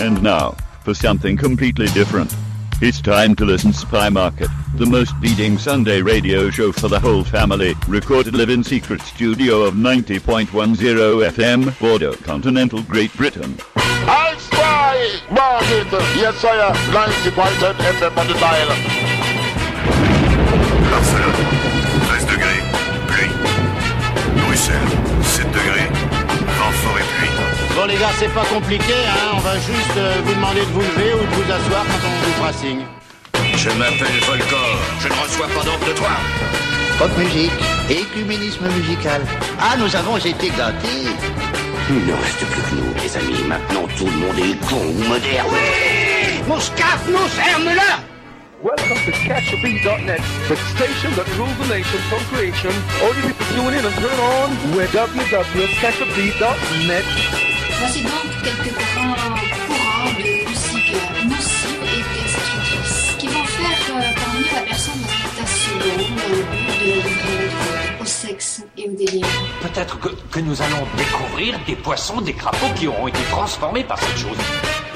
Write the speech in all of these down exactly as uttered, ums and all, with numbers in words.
And now, for something completely different. It's time to listen to Spy Market, the most beating Sunday radio show for the whole family, recorded live in secret studio of ninety point one zero F M, Bordeaux, continental Great Britain. I Spy Market, yes sir, ninety point one F M on the dial. Barcelone, treize degrés, pluie. Bruxelles, sept degrés, vent fort et pluie. Bon les gars, c'est pas compliqué, hein, on va juste euh, vous demander de vous lever ou de vous asseoir quand on vous fera signe. Je m'appelle Volcor, je ne reçois pas d'ordre de toi. Pop musique, écuménisme musical. Ah, nous avons été gâtés. Il ne reste plus que nous, les amis. Maintenant, tout le monde est con ou moderne. Oui, Mouscaf, nous ferme-le. Welcome to catch a beat dot net, the station that rules the nation from creation. All you people tune in and turn on with w w w dot catch a beat dot net. Voici donc quelques grands courants de musique nocive et destructrice qui vont faire euh, parmi la personne dans un état second dans le but de livrer au sexe et au délire. Peut-être que, que nous allons découvrir des poissons, des crapauds qui auront été transformés par cette chose.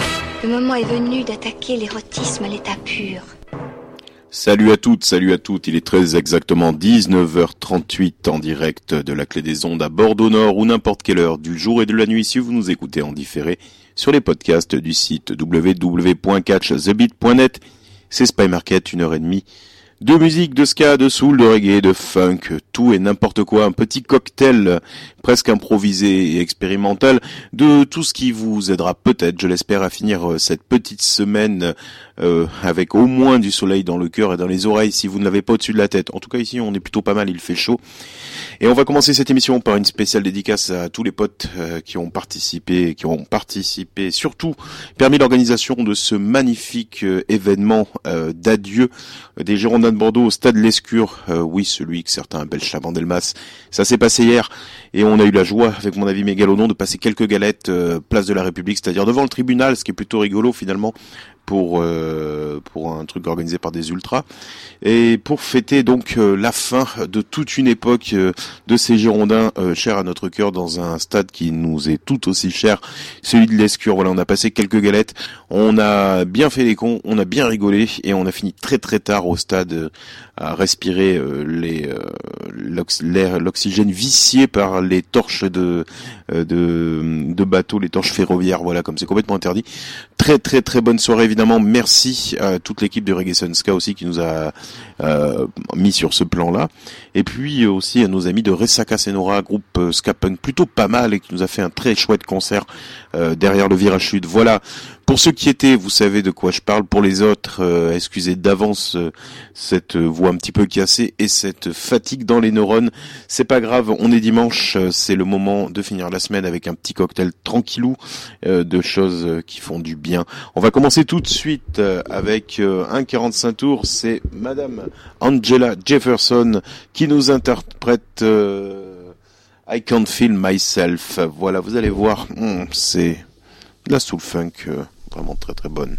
Le moment est venu d'attaquer l'érotisme à l'état pur. Salut à toutes, salut à toutes, il est très exactement dix-neuf heures trente-huit en direct de la Clé des Ondes à Bordeaux Nord ou n'importe quelle heure du jour et de la nuit si vous nous écoutez en différé sur les podcasts du site w w w point catch the beat point net. C'est Spy Market, une heure et demie de musique, de ska, de soul, de reggae, de funk, tout et n'importe quoi, un petit cocktail presque improvisé et expérimental de tout ce qui vous aidera peut-être, je l'espère, à finir cette petite semaine euh, avec au moins du soleil dans le cœur et dans les oreilles si vous ne l'avez pas au-dessus de la tête. En tout cas ici on est plutôt pas mal, il fait chaud. Et on va commencer cette émission par une spéciale dédicace à tous les potes euh, qui ont participé, qui ont participé, surtout permis l'organisation de ce magnifique euh, événement euh, d'adieu des Girondins de Bordeaux au stade Lescure. Euh, oui, celui que certains appellent Chabandelmas. Ça s'est passé hier et on a eu la joie, avec mon avis mégalodon, de passer quelques galettes euh, place de la République, c'est-à-dire devant le tribunal, ce qui est plutôt rigolo finalement pour euh, pour un truc organisé par des ultras et pour fêter donc euh, la fin de toute une époque euh, de ces Girondins euh, chers à notre cœur dans un stade qui nous est tout aussi cher, celui de l'Escure. Voilà, on a passé quelques galettes, on a bien fait les cons, on a bien rigolé et on a fini très très tard au stade euh, à respirer euh, les euh, l'ox- l'air, l'oxygène vicié par les torches de euh, de de bateaux, les torches ferroviaires. Voilà, comme c'est complètement interdit. Très très très bonne soirée évidemment. Merci à toute l'équipe de Reggae Sun Ska aussi qui nous a euh, mis sur ce plan-là. Et puis aussi à nos amis de Resaka Senora, groupe euh, ska punk plutôt pas mal et qui nous a fait un très chouette concert euh, derrière le virage sud. Voilà. Pour ceux qui étaient, vous savez de quoi je parle. Pour les autres, euh, excusez d'avance euh, cette voix un petit peu cassée et cette fatigue dans les neurones. C'est pas grave, on est dimanche, euh, c'est le moment de finir la semaine avec un petit cocktail tranquillou euh, de choses euh, qui font du bien. On va commencer tout de suite euh, avec euh, un quarante-cinq tours. C'est Madame Angela Jefferson qui nous interprète euh, I Can't Feel Myself. Voilà, vous allez voir, hmm, c'est de la soul funk euh, vraiment très très bonne.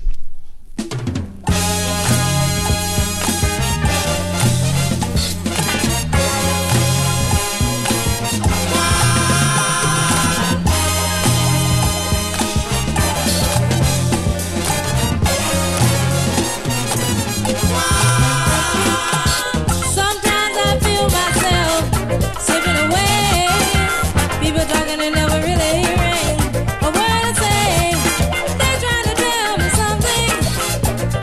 Never really hearing a word I say. They try to tell me something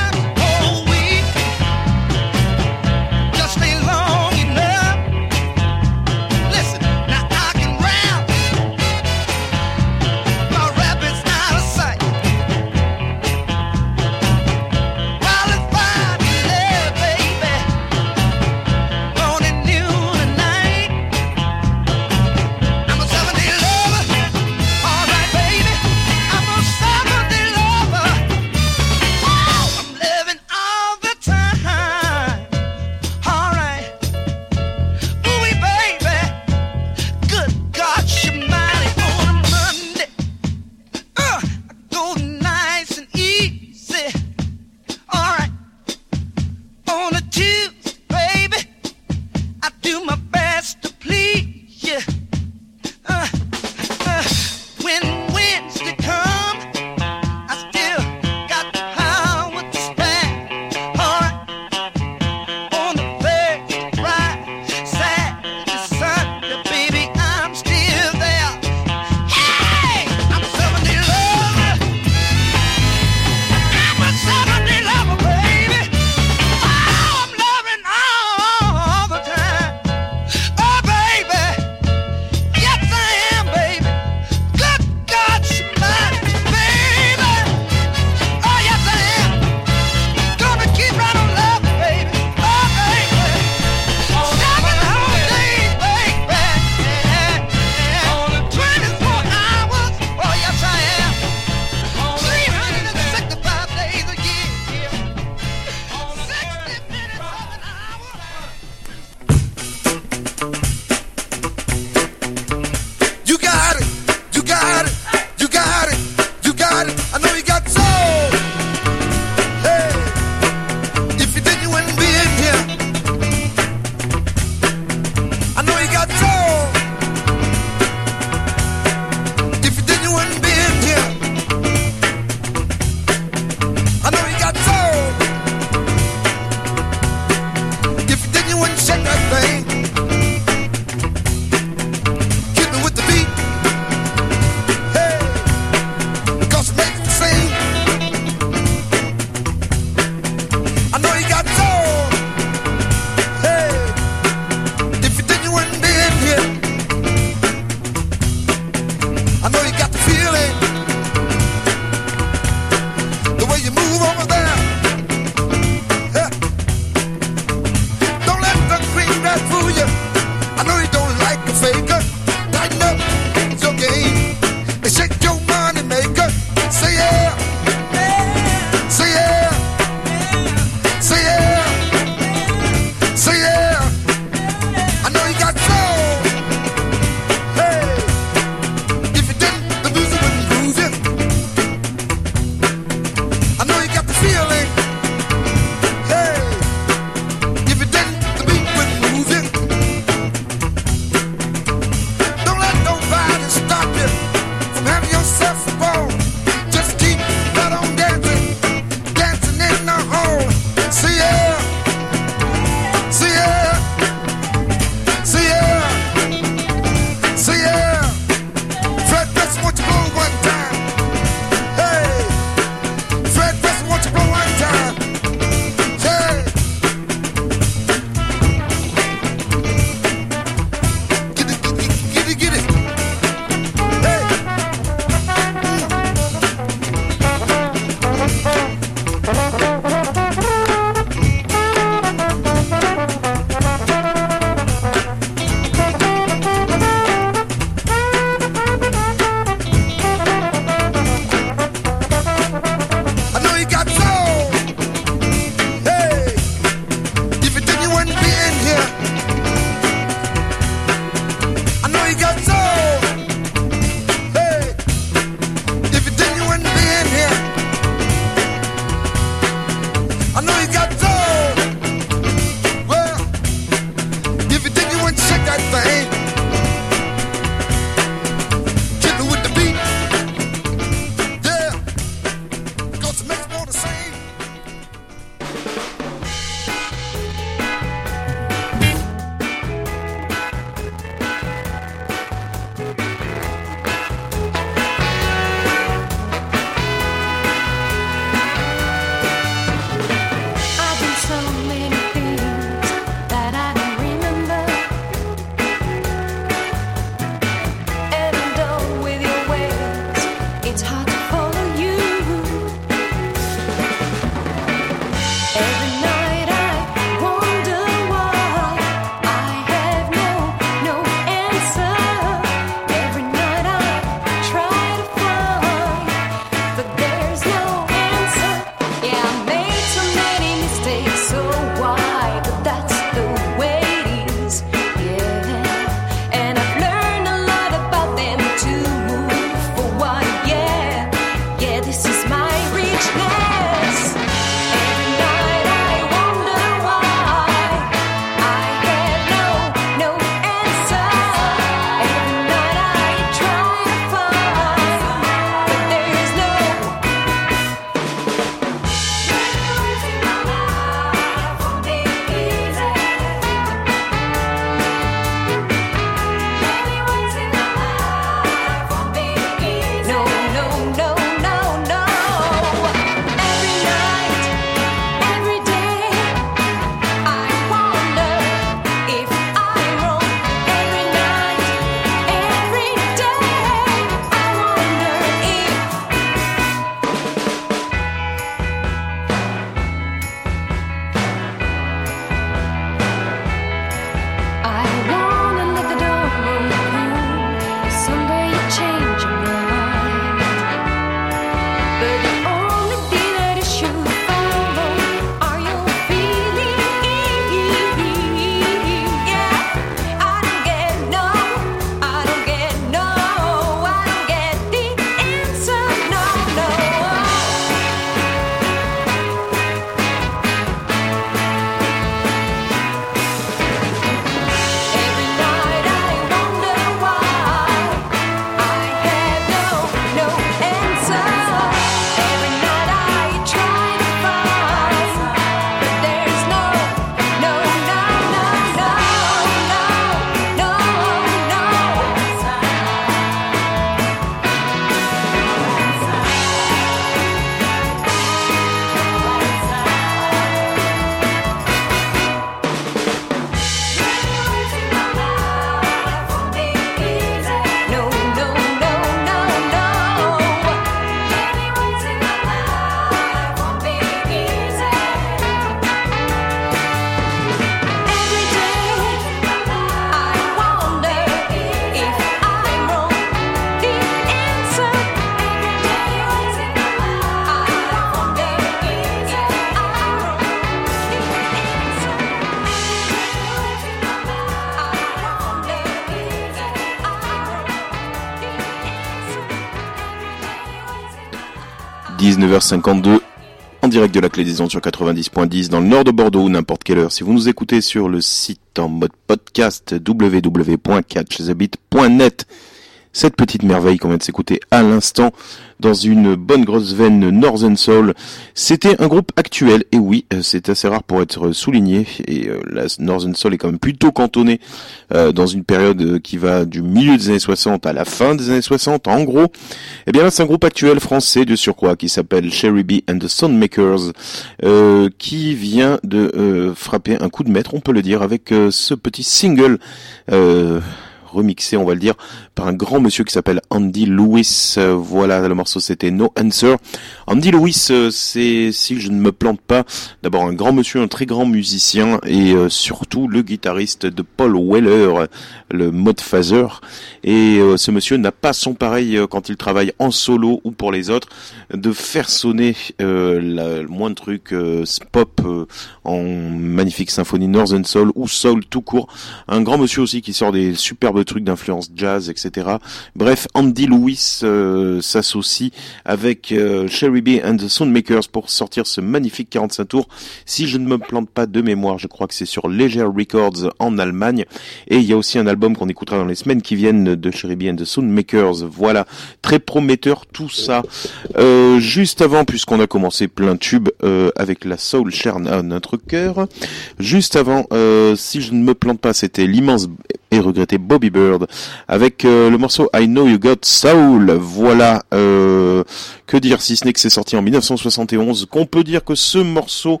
dix-neuf heures cinquante-deux. En direct de la Clé des Ondes sur quatre-vingt-dix point dix dans le nord de Bordeaux ou n'importe quelle heure. Si vous nous écoutez sur le site en mode podcast w w w point catch the beat point net, cette petite merveille qu'on vient de s'écouter à l'instant dans une bonne grosse veine Northern Soul, c'était un groupe actuel, et oui, c'est assez rare pour être souligné, et euh, la Northern Soul est quand même plutôt cantonnée euh, dans une période qui va du milieu des années soixante à la fin des années soixante, en gros. Eh bien là, c'est un groupe actuel français de surcroît qui s'appelle Cherry B and the Soundmakers, euh, qui vient de euh, frapper un coup de maître, on peut le dire, avec euh, ce petit single euh, remixé, on va le dire, par un grand monsieur qui s'appelle Andy Lewis. Euh, voilà, le morceau c'était No Answer. Andy Lewis, euh, c'est, si je ne me plante pas, d'abord un grand monsieur, un très grand musicien, et euh, surtout le guitariste de Paul Weller, le Modfather. Et euh, ce monsieur n'a pas son pareil euh, quand il travaille en solo ou pour les autres, de faire sonner euh, la, le moins de trucs euh, pop euh, en magnifique symphonie Northern Soul ou Soul tout court. Un grand monsieur aussi qui sort des superbes trucs d'influence jazz, et cetera. Bref, Andy Lewis euh, s'associe avec euh, Cherry B and the Soundmakers pour sortir ce magnifique quarante-cinq tours. Si je ne me plante pas de mémoire, je crois que c'est sur Leger Records en Allemagne. Et il y a aussi un album qu'on écoutera dans les semaines qui viennent de Cherry B and the Soundmakers. Voilà, très prometteur tout ça. Euh, juste avant, puisqu'on a commencé plein de tubes euh, avec la Soul chère à notre cœur, juste avant, euh, si je ne me plante pas, c'était l'immense et regretté Bobby Bird avec euh, le morceau I Know You Got Soul. Voilà, euh, que dire si ce n'est que c'est sorti en dix-neuf cent soixante et onze, qu'on peut dire que ce morceau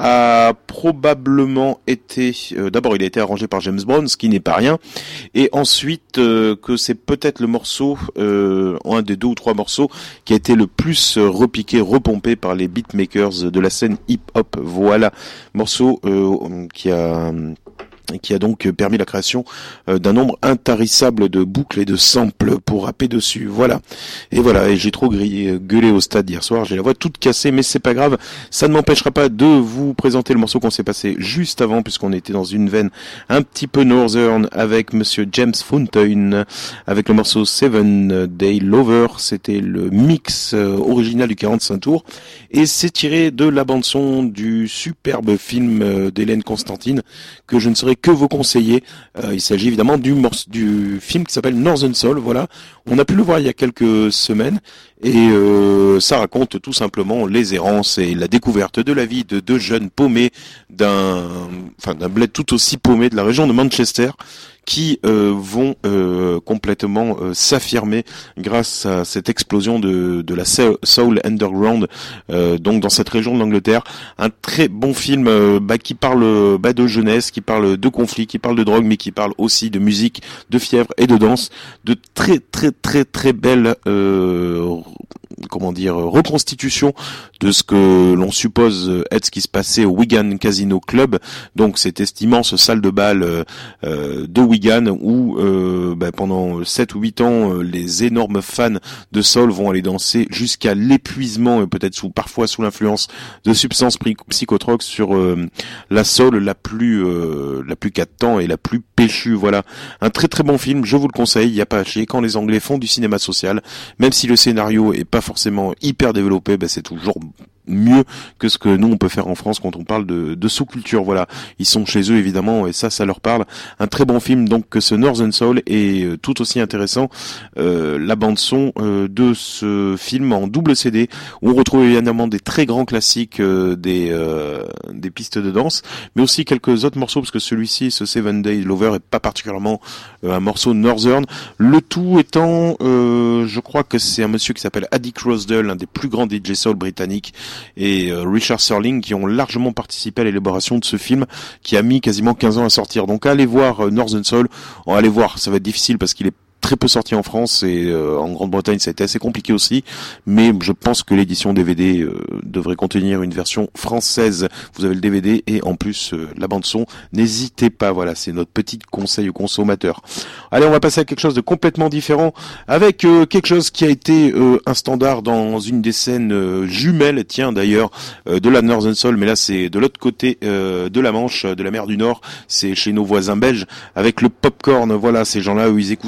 a probablement été, euh, d'abord il a été arrangé par James Brown, ce qui n'est pas rien, et ensuite euh, que c'est peut-être le morceau, euh, un des deux ou trois morceaux qui a été le plus euh, repiqué, repompé par les beatmakers de la scène hip-hop. Voilà, morceau euh, qui a qui a donc permis la création euh, d'un nombre intarissable de boucles et de samples pour rapper dessus. Voilà. Et voilà, et j'ai trop grillé, gueulé au stade hier soir, j'ai la voix toute cassée, mais c'est pas grave, ça ne m'empêchera pas de vous présenter le morceau qu'on s'est passé juste avant, puisqu'on était dans une veine un petit peu northern avec monsieur James Fountain, avec le morceau Seven Day Lover. C'était le mix euh, original du quarante-cinq tours, et c'est tiré de la bande-son du superbe film euh, d'Hélène Constantine, que je ne saurais que vous conseiller. Euh, il s'agit évidemment du, morce- du film qui s'appelle Northern Soul. Voilà, on a pu le voir il y a quelques semaines, et euh, ça raconte tout simplement les errances et la découverte de la vie de deux jeunes paumés d'un, enfin d'un bled tout aussi paumé de la région de Manchester, qui euh, vont euh, complètement euh, s'affirmer grâce à cette explosion de, de la soul underground, euh, donc dans cette région de l'Angleterre. Un très bon film euh, bah, qui parle bah, de jeunesse, qui parle de conflits, qui parle de drogue, mais qui parle aussi de musique, de fièvre et de danse, de très très très très belles euh, comment dire reconstitution de ce que l'on suppose être ce qui se passait au Wigan Casino Club, donc cette immense salle de bal euh, de Wigan où euh, bah, pendant sept ou huit ans euh, les énormes fans de soul vont aller danser jusqu'à l'épuisement, et peut-être sous parfois sous l'influence de substances psychotroques, sur euh, la soul la plus euh, la plus qu'a de temps et la plus péchue. Voilà, un très très bon film, je vous le conseille. Il y a pas à chier quand les Anglais font du cinéma social, même si le scénario est pas forcément hyper développé, bah, c'est toujours mieux que ce que nous on peut faire en France quand on parle de, de sous-culture. Voilà, ils sont chez eux évidemment, et ça ça leur parle. Un très bon film donc, que ce Northern Soul, est euh, tout aussi intéressant euh, la bande son euh, de ce film en double C D, où on retrouve évidemment des très grands classiques euh, des euh, des pistes de danse, mais aussi quelques autres morceaux, parce que celui-ci, ce Seven Day Lover, est pas particulièrement euh, un morceau northern. Le tout étant, euh, je crois que c'est un monsieur qui s'appelle Addy Crosdale, un des plus grands D J soul britanniques, et euh, Richard Serling, qui ont largement participé à l'élaboration de ce film, qui a mis quasiment quinze ans à sortir. Donc allez voir euh, Northern Soul, on va aller voir, ça va être difficile parce qu'il est très peu sorti en France, et euh, en Grande-Bretagne ça a été assez compliqué aussi, mais je pense que l'édition D V D euh, devrait contenir une version française. Vous avez le D V D et en plus euh, la bande son, n'hésitez pas. Voilà, c'est notre petit conseil aux consommateurs. Allez, on va passer à quelque chose de complètement différent, avec euh, quelque chose qui a été euh, un standard dans une des scènes euh, jumelles, tiens d'ailleurs, euh, de la Northern Soul, mais là c'est de l'autre côté euh, de la Manche, de la mer du Nord, c'est chez nos voisins belges, avec le Popcorn. Voilà, ces gens-là, où ils écoutaient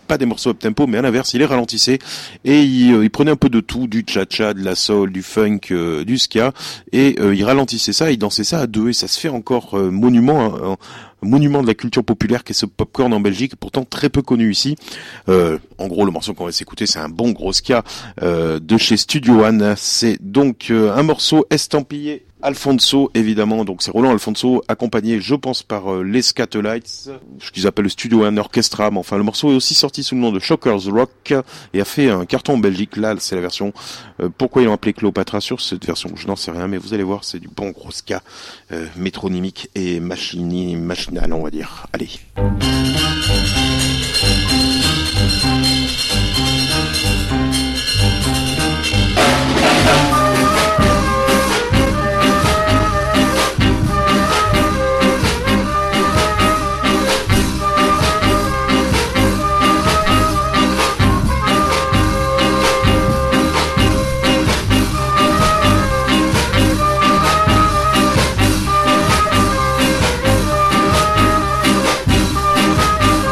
pas des morceaux up-tempo, mais à l'inverse, il les ralentissait et il, euh, il prenait un peu de tout, du cha-cha, de la soul, du funk, euh, du ska, et euh, il ralentissait ça, il dansait ça à deux, et ça se fait encore euh, monument, hein, un monument de la culture populaire qu'est ce popcorn en Belgique, pourtant très peu connu ici. Euh, en gros, le morceau qu'on va s'écouter, c'est un bon gros ska euh, de chez Studio One. C'est donc euh, un morceau estampillé Alfonso, évidemment, donc c'est Roland Alfonso, accompagné, je pense, par euh, les Scatolites, ce qu'ils appellent le Studio One Orchestra, mais enfin, le morceau est aussi sorti sous le nom de Shockers Rock, et a fait un carton en Belgique. Là, c'est la version, euh, pourquoi ils l'ont appelé Cléopatra sur cette version, je n'en sais rien, mais vous allez voir, c'est du bon gros ska, euh, métronymique et machini, machinal, on va dire. Allez. We'll be right back.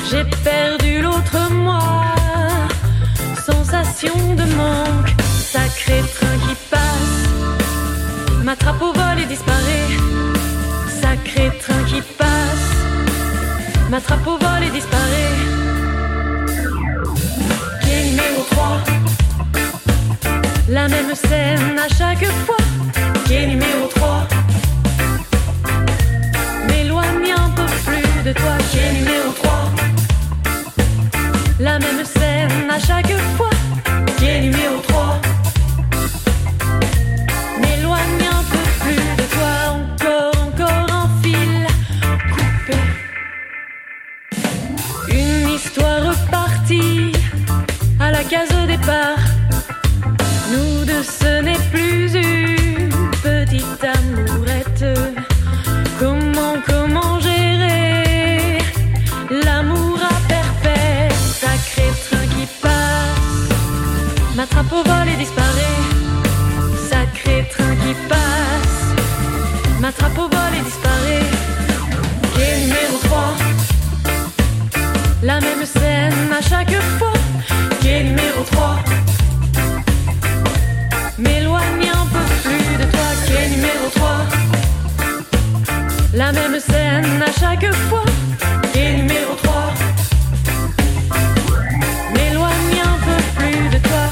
J'ai perdu l'autre moi, sensation de manque, sacré train qui passe, m'attrape au vol et disparaît. Sacré train qui passe, m'attrape au vol et disparaît. Quai numéro trois, la même scène à chaque fois. Quai numéro trois, m'éloigne un peu plus de toi. Quai numéro trois, la même scène à chaque fois. Quai numéro trois, m'éloigne un peu plus de toi. Encore, encore un fil coupé. Une histoire repartie à la case au départ. Nous deux, ce n'est plus une petite amourette. Comment, comment gérer l'amour imparfait? Sacré train qui passe, m'attrape au vol et disparaît. Sacré train qui passe, m'attrape au vol et disparaît. Quai numéro trois, la même scène à chaque fois. Quai numéro trois, m'éloigne un peu plus de toi. Quai numéro trois, la même scène à chaque fois. Quai numéro trois, m'éloigne un peu plus de toi.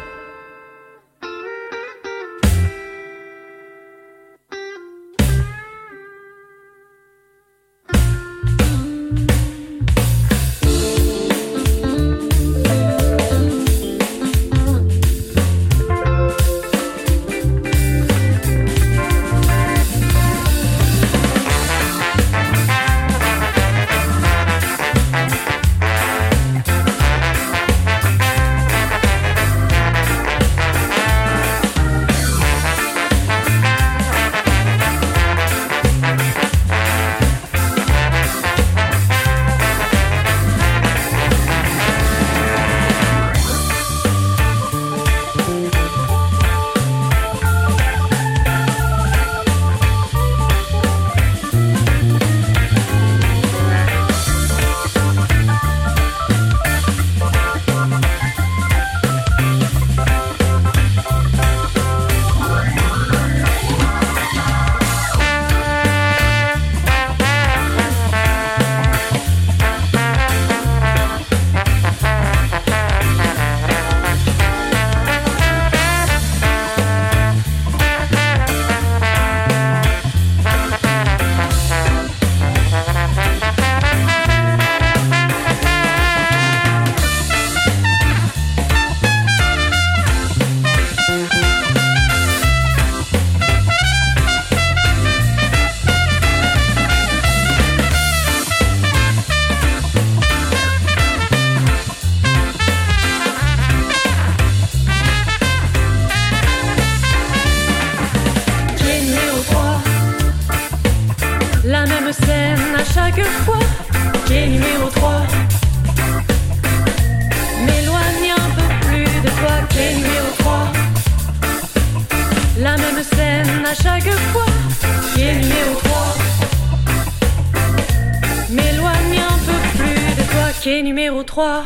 Quai numéro trois.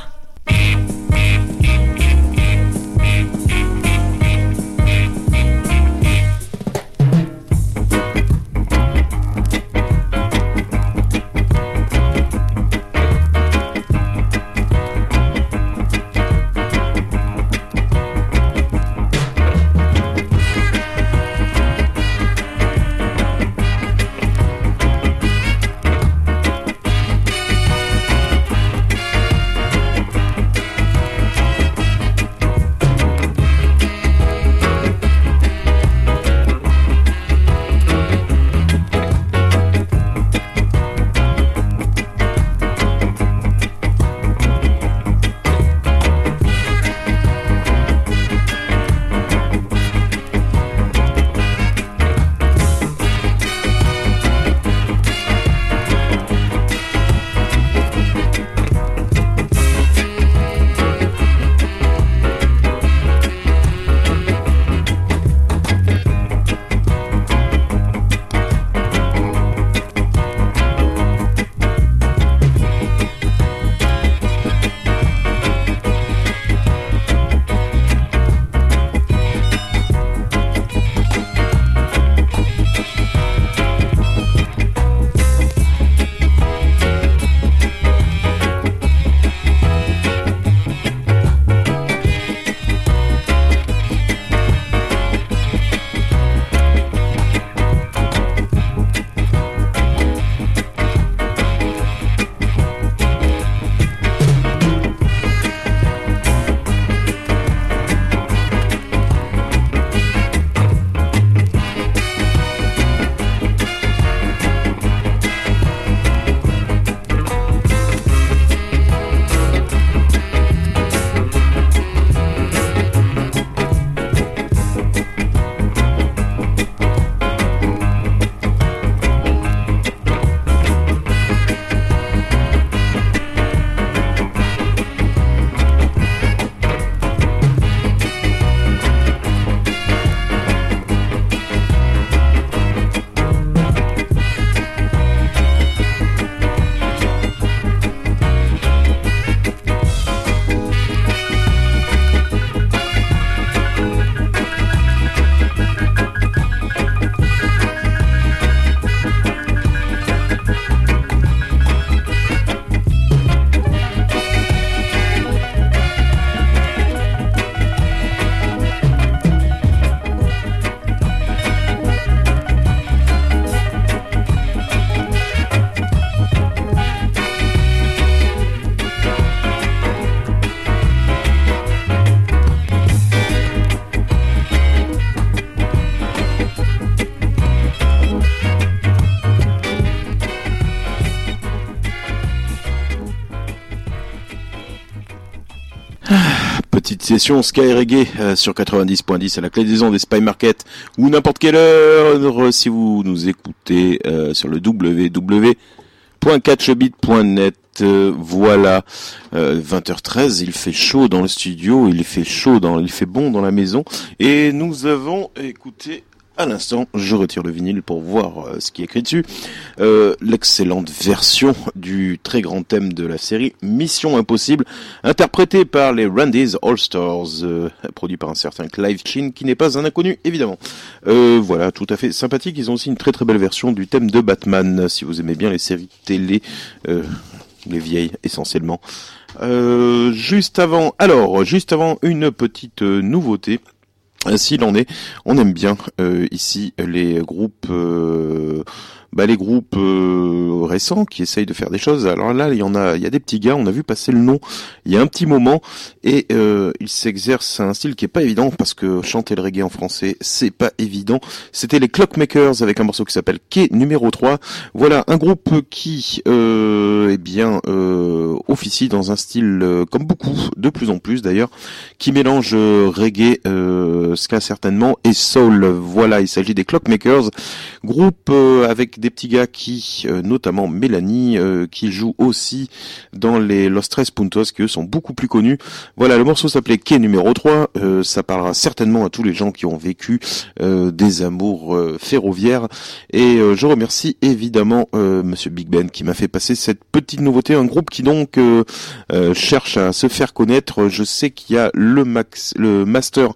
session Sky Reggae euh, sur quatre-vingt-dix point dix à la clé des ondes des Spy Market ou n'importe quelle heure si vous nous écoutez euh, sur le w w w point catch beat point net. Euh, voilà, euh, vingt heures treize, il fait chaud dans le studio, il fait chaud dans, il fait bon dans la maison et nous avons écouté à l'instant, je retire le vinyle pour voir euh, ce qui est écrit dessus. Euh, l'excellente version du très grand thème de la série Mission Impossible, interprétée par les Randy's All Stars, euh, produit par un certain Clive Chin, qui n'est pas un inconnu, évidemment. Euh, voilà, tout à fait sympathique. Ils ont aussi une très très belle version du thème de Batman, si vous aimez bien les séries télé, euh, les vieilles essentiellement. Euh, juste avant, alors, juste avant une petite euh, nouveauté. S'il en est, on aime bien euh, ici les groupes, euh, bah les groupes euh, récents qui essayent de faire des choses. Alors là, il y en a, il y a des petits gars. On a vu passer le nom il y a un petit moment et euh, ils s'exercent à un style qui est pas évident parce que chanter le reggae en français, c'est pas évident. C'était les Clockmakers avec un morceau qui s'appelle Quai numéro trois. Voilà un groupe qui, euh, eh bien, euh, officie dans un style euh, comme beaucoup, de plus en plus d'ailleurs, qui mélange euh, reggae. Euh, ska certainement et soul. Voilà, il s'agit des Clockmakers, groupe euh, avec des petits gars qui, euh, notamment Mélanie, euh, qui joue aussi dans les Los Tres Puntos, qui eux sont beaucoup plus connus. Voilà, le morceau s'appelait Quai numéro trois, euh, ça parlera certainement à tous les gens qui ont vécu euh, des amours euh, ferroviaires et euh, je remercie évidemment euh, Monsieur Big Ben qui m'a fait passer cette petite nouveauté, un groupe qui donc euh, euh, cherche à se faire connaître. Je sais qu'il y a le max, le master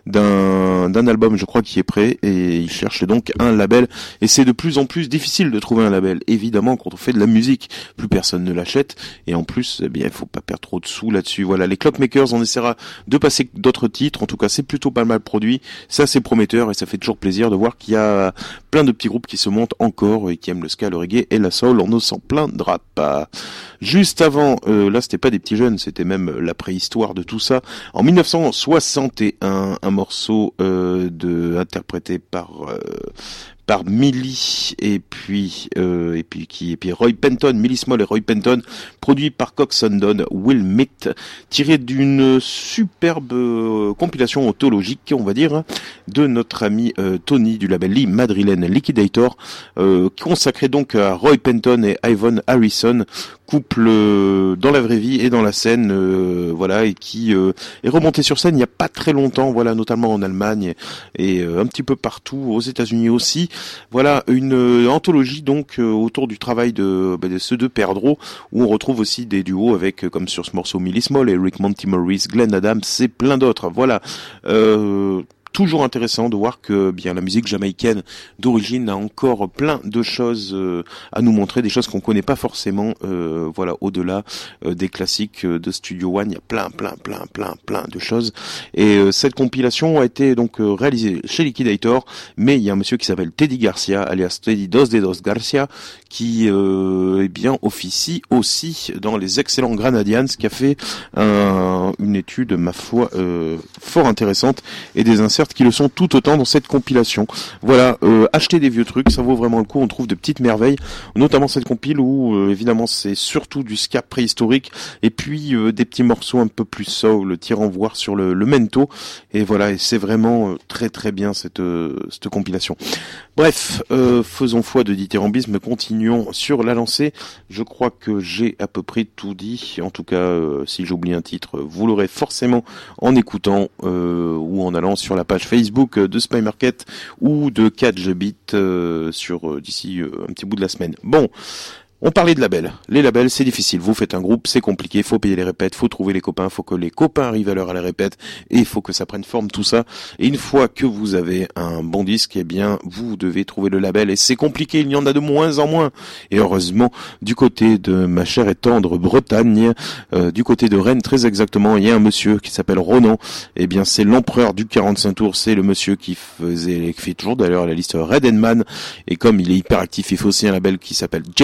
d'un d'un album, je crois, qui est prêt et il cherche donc un label et c'est de plus en plus difficile de trouver un label. Évidemment, quand on fait de la musique, plus personne ne l'achète et en plus, eh bien, il faut pas perdre trop de sous là-dessus. Voilà, les Clockmakers, on essaiera de passer d'autres titres. En tout cas, c'est plutôt pas mal produit. Ça, c'est prometteur et ça fait toujours plaisir de voir qu'il y a plein de petits groupes qui se montent encore et qui aiment le ska, le reggae et la soul. On ne s'en plaindra pas. Juste avant, euh, là, c'était pas des petits jeunes, c'était même la préhistoire de tout ça. En mille neuf cent soixante et un, un morceau euh, de interprété par euh, par Millie et puis euh, et puis qui et puis Roy Penton, Millie Small et Roy Penton, produit par Cox Sundon, Will Meet, tiré d'une superbe euh, compilation ontologique, on va dire, de notre ami euh, Tony du label Lee Madrilène Liquidator, euh, consacré donc à Roy Penton et Ivan Harrison, couple euh, dans la vraie vie et dans la scène, euh, voilà, et qui euh, est remonté sur scène il y a pas très longtemps, voilà, notamment en Allemagne et euh, un petit peu partout, aux États-Unis aussi. Voilà une euh, anthologie donc euh, autour du travail de, bah, de ceux deux perdreaux, où on retrouve aussi des duos avec, euh, comme sur ce morceau, Millie Small et Rick Monty-Morris, Glenn Adams et plein d'autres. Voilà. Euh, Toujours intéressant de voir que bien la musique jamaïcaine d'origine a encore plein de choses euh, à nous montrer, des choses qu'on connaît pas forcément. Euh, voilà, au-delà euh, des classiques euh, de Studio One, il y a plein, plein, plein, plein, plein de choses. Et euh, cette compilation a été donc euh, réalisée chez Liquidator, mais il y a un monsieur qui s'appelle Teddy Garcia, alias Teddy Dos Dedos Garcia, qui euh, eh bien officie aussi dans les excellents Granadians, qui a fait un, une étude, ma foi, euh, fort intéressante et des inserts qui le sont tout autant dans cette compilation. Voilà, euh, achetez des vieux trucs, ça vaut vraiment le coup. On trouve de petites merveilles, notamment cette compile où euh, évidemment c'est surtout du ska préhistorique et puis euh, des petits morceaux un peu plus soul, tirant voir sur le, le mento. Et voilà, et c'est vraiment euh, très très bien cette euh, cette compilation. Bref, euh, faisons foi de dithyrambisme, continuons sur la lancée. Je crois que j'ai à peu près tout dit. En tout cas, euh, si j'oublie un titre, vous l'aurez forcément en écoutant euh, ou en allant sur la page Facebook de Spy Market ou de Catch the Beat euh, sur euh, d'ici euh, un petit bout de la semaine. Bon. On parlait de labels. Les labels, c'est difficile. Vous faites un groupe, c'est compliqué. Faut payer les répètes, faut trouver les copains, faut que les copains arrivent à l'heure à la répète et il faut que ça prenne forme tout ça. Et une fois que vous avez un bon disque, eh bien, vous devez trouver le label et c'est compliqué. Il y en a de moins en moins. Et heureusement, du côté de ma chère et tendre Bretagne, euh, du côté de Rennes très exactement, il y a un monsieur qui s'appelle Ronan. Eh bien, c'est l'empereur du quarante-cinq tours. C'est le monsieur qui faisait, qui fait toujours d'ailleurs la liste Red Endman. Et comme il est hyper actif, il fait aussi un label qui s'appelle Jewels.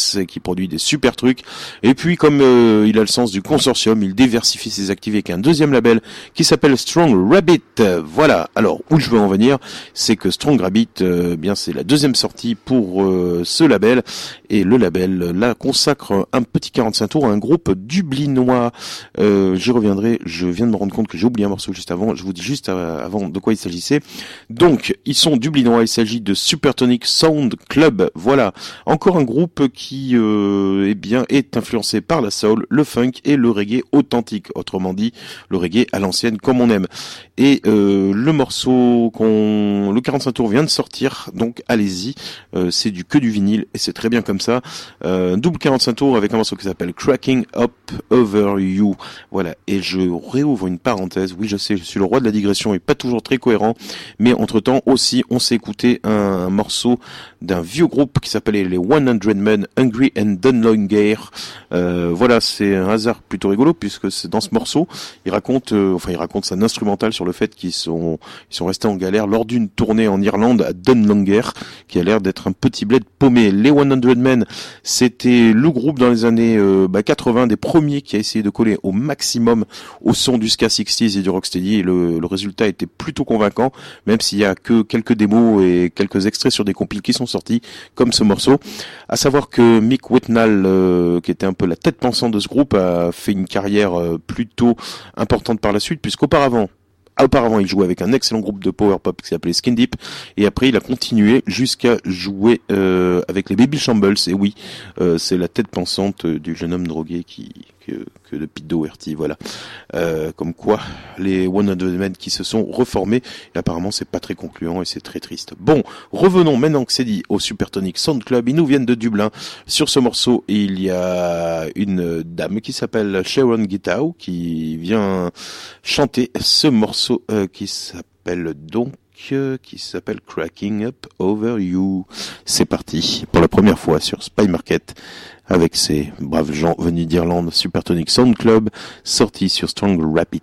Records qui produit des super trucs. Et puis comme euh, il a le sens du consortium, il diversifie ses activités avec un deuxième label qui s'appelle Strong Rabbit. Voilà. Alors où je veux en venir, c'est que Strong Rabbit, euh, bien c'est la deuxième sortie pour euh, ce label, et le label là consacre un petit quarante-cinq tours à un groupe dublinois. Euh, j'y reviendrai. Je viens de me rendre compte que j'ai oublié un morceau juste avant. Je vous dis juste avant de quoi il s'agissait. Donc ils sont dublinois. Il s'agit de Supertonic Sound Club. Voilà. Encore un groupe qui euh, eh bien est influencé par la soul, le funk et le reggae authentique. Autrement dit, le reggae à l'ancienne comme on aime. Et euh, le morceau qu'on, le quarante-cinq tours vient de sortir, donc allez-y. Euh, c'est du que du vinyle et c'est très bien comme ça. Euh, double quarante-cinq tours avec un morceau qui s'appelle Cracking Up Over You. Voilà. Et je réouvre une parenthèse. Oui, je sais, je suis le roi de la digression et pas toujours très cohérent. Mais entre temps aussi, on s'est écouté un, un morceau d'un vieux groupe qui s'appelait les one hundred Men, Hungry and Done Longer. Euh, voilà, c'est un hasard plutôt rigolo puisque c'est dans ce morceau, il raconte, euh, enfin il raconte un instrumental sur le fait qu'ils sont, ils sont restés en galère lors d'une tournée en Irlande à Dunlonger, qui a l'air d'être un petit bled paumé. Les one hundred Men, c'était le groupe dans les années euh, bah, quatre-vingts, des premiers qui a essayé de coller au maximum au son du ska sixties et du rocksteady. Et le, le résultat était plutôt convaincant, même s'il y a que quelques démos et quelques extraits sur des compiles qui sont sortis, comme ce morceau. À savoir que Mick Whitnall, euh, qui était un peu la tête pensante de ce groupe, a fait une carrière euh, plutôt importante par la suite, puisqu'auparavant, Auparavant, il jouait avec un excellent groupe de power pop qui s'appelait Skin Deep, et après il a continué jusqu'à jouer euh, avec les Baby Shambles. Et oui, euh, c'est la tête pensante du jeune homme drogué qui que, que de Pete Doherty, voilà. Euh, comme quoi, les one hundred Men qui se sont reformés, et apparemment c'est pas très concluant et c'est très triste. Bon, revenons maintenant que c'est dit au Supertonic Sound Club. Ils nous viennent de Dublin. Sur ce morceau, il y a une dame qui s'appelle Sharon Gitau qui vient chanter ce morceau euh, qui s'appelle donc euh, qui s'appelle Cracking Up Over You. C'est parti pour la première fois sur Spy Market avec ces braves gens venus d'Irlande. Supertonic Sound Club, sorti sur Strong Rabbit.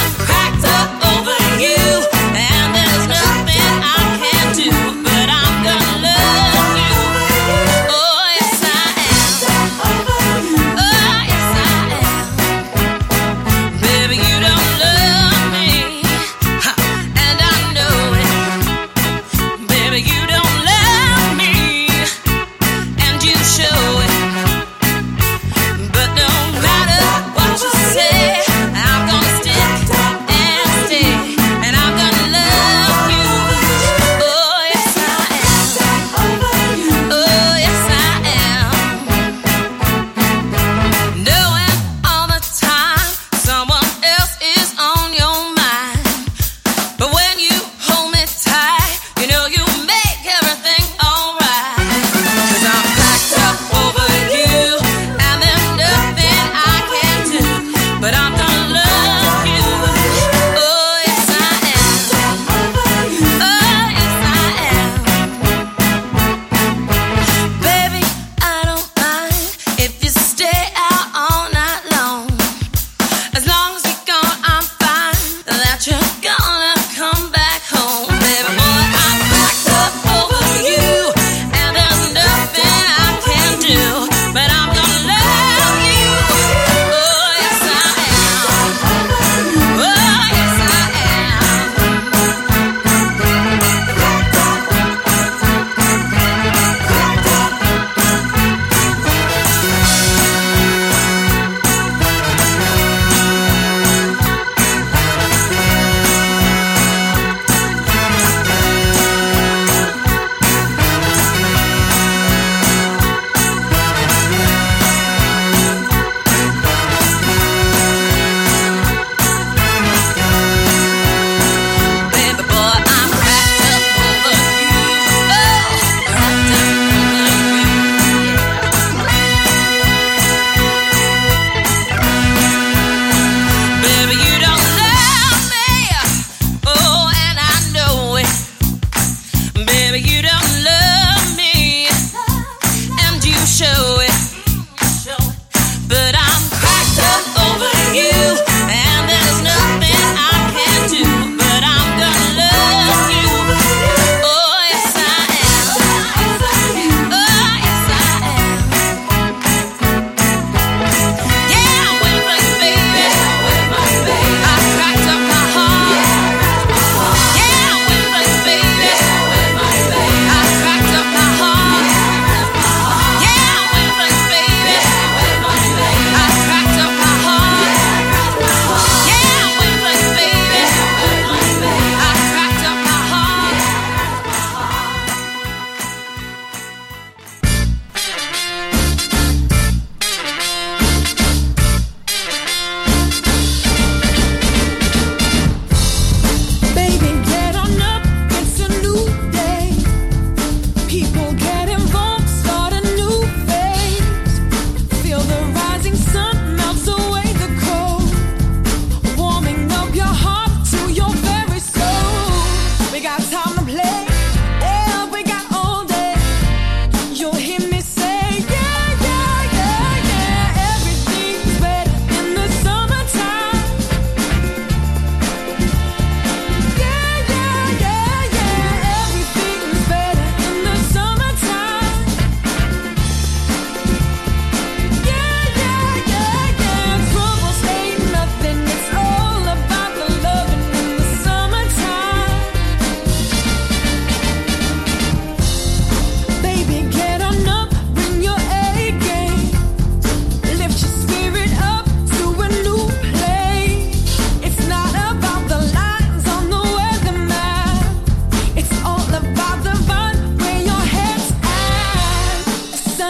But I'm gonna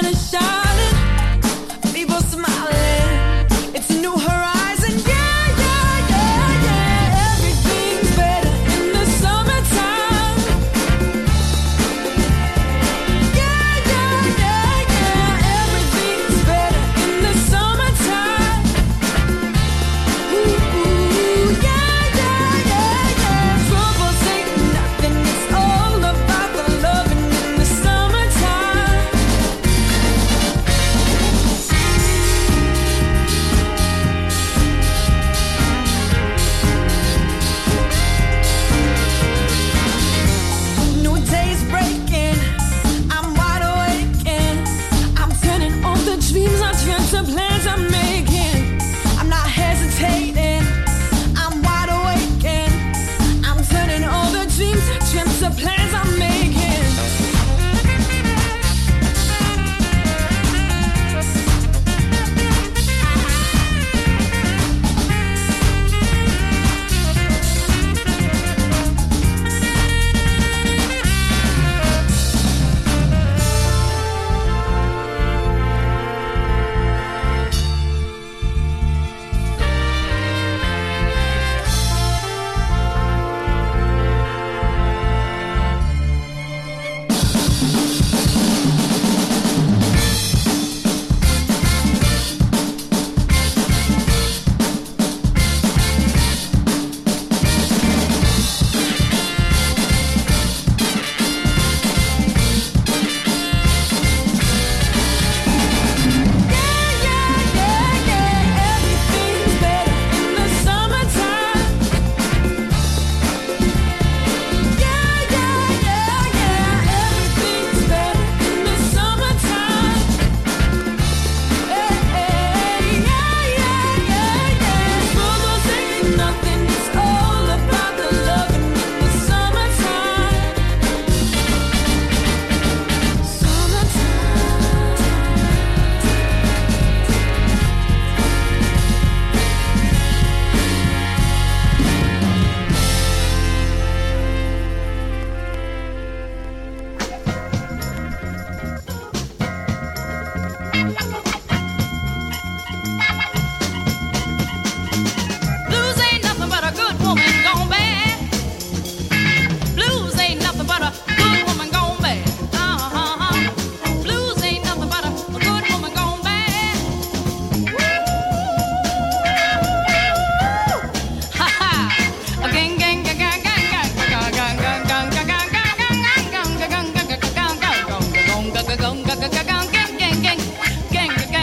Gang, gang, gang, gang, gang, gang, gang, gang, gang, gang, gang, gang, gang, gang, gang,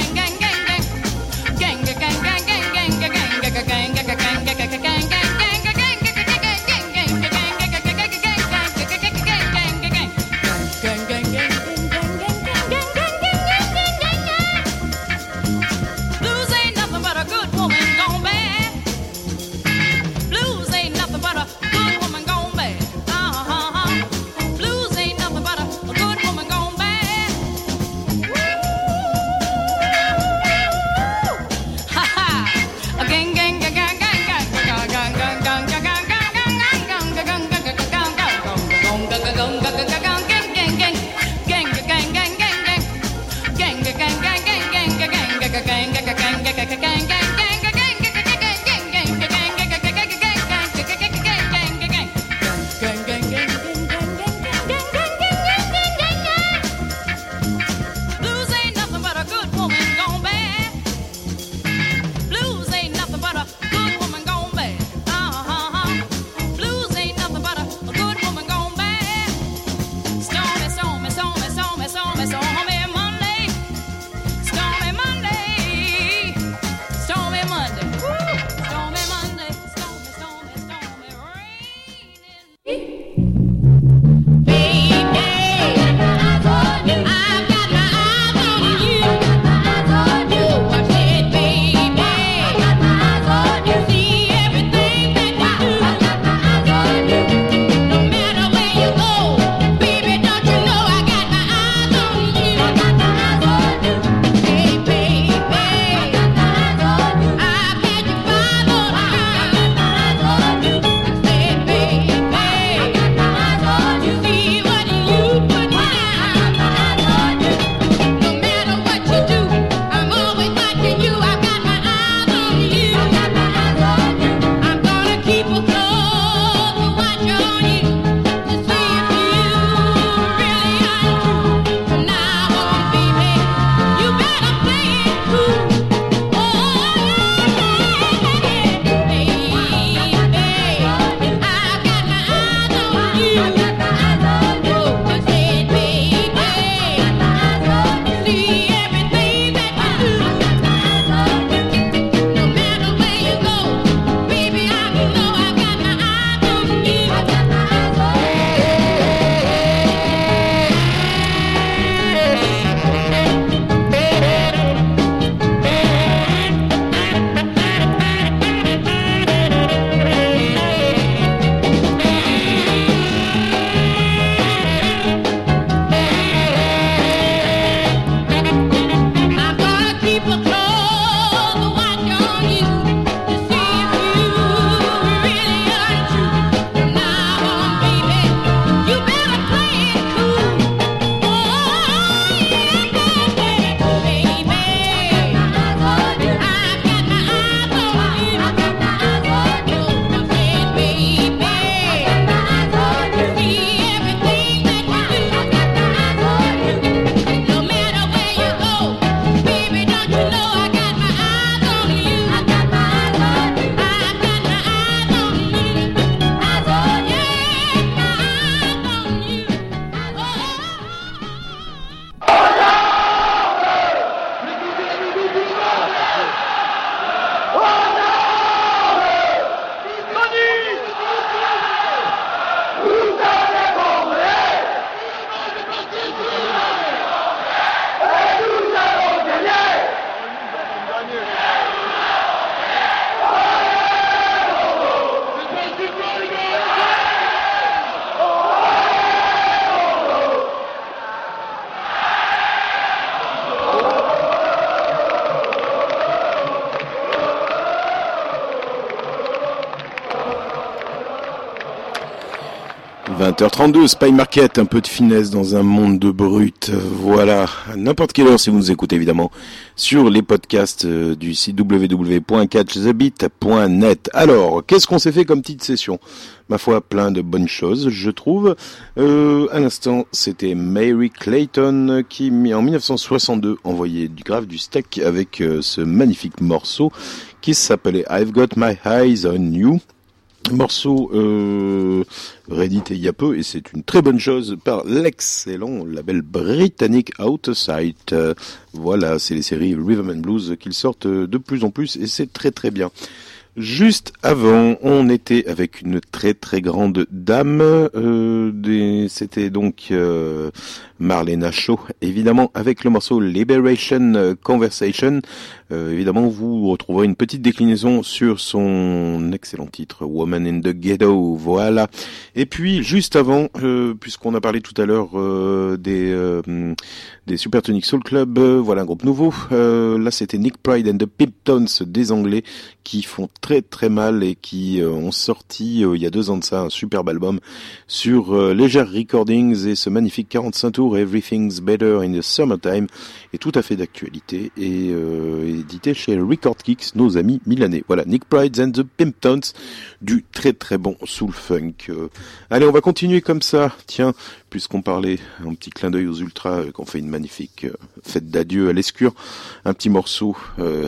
vingt heures trente-deux, Spy Market, un peu de finesse dans un monde de brut. Voilà, à n'importe quelle heure si vous nous écoutez évidemment sur les podcasts du site w w w point catch the beat point net. Alors, qu'est-ce qu'on s'est fait comme petite session ? Ma foi, plein de bonnes choses, je trouve. Euh, à l'instant, c'était Mary Clayton qui, en dix-neuf cent soixante-deux, envoyait du grave du steak avec euh, ce magnifique morceau qui s'appelait I've Got My Eyes on You. Morceau euh, réédité il y a peu, et c'est une très bonne chose, par l'excellent label britannique Out of Sight. Euh, voilà, c'est les séries Rhythm and Blues qu'ils sortent de plus en plus, et c'est très très bien. Juste avant, on était avec une très très grande dame, euh, des, c'était donc euh, Marlena Shaw, évidemment avec le morceau Liberation Conversation. Euh, évidemment, vous retrouverez une petite déclinaison sur son excellent titre Woman in the Ghetto, voilà. Et puis juste avant, euh, puisqu'on a parlé tout à l'heure euh, des euh, des Supertonic Soul Club, euh, voilà un groupe nouveau. Euh, là, c'était Nick Pride and the Pimptons, des Anglais qui font très très mal et qui euh, ont sorti euh, il y a deux ans de ça un superbe album sur euh, Leisure Recordings, et ce magnifique quarante-cinq tours Everything's Better in the Summertime est tout à fait d'actualité et euh, édité chez Record Kicks, nos amis milanais. Voilà, Nick Pride and the Pimptons, du très très bon soul funk. Euh, allez, on va continuer comme ça. Tiens, puisqu'on parlait, un petit clin d'œil aux ultras, euh, qu'on fait une magnifique euh, fête d'adieu à l'Escure, un petit morceau euh,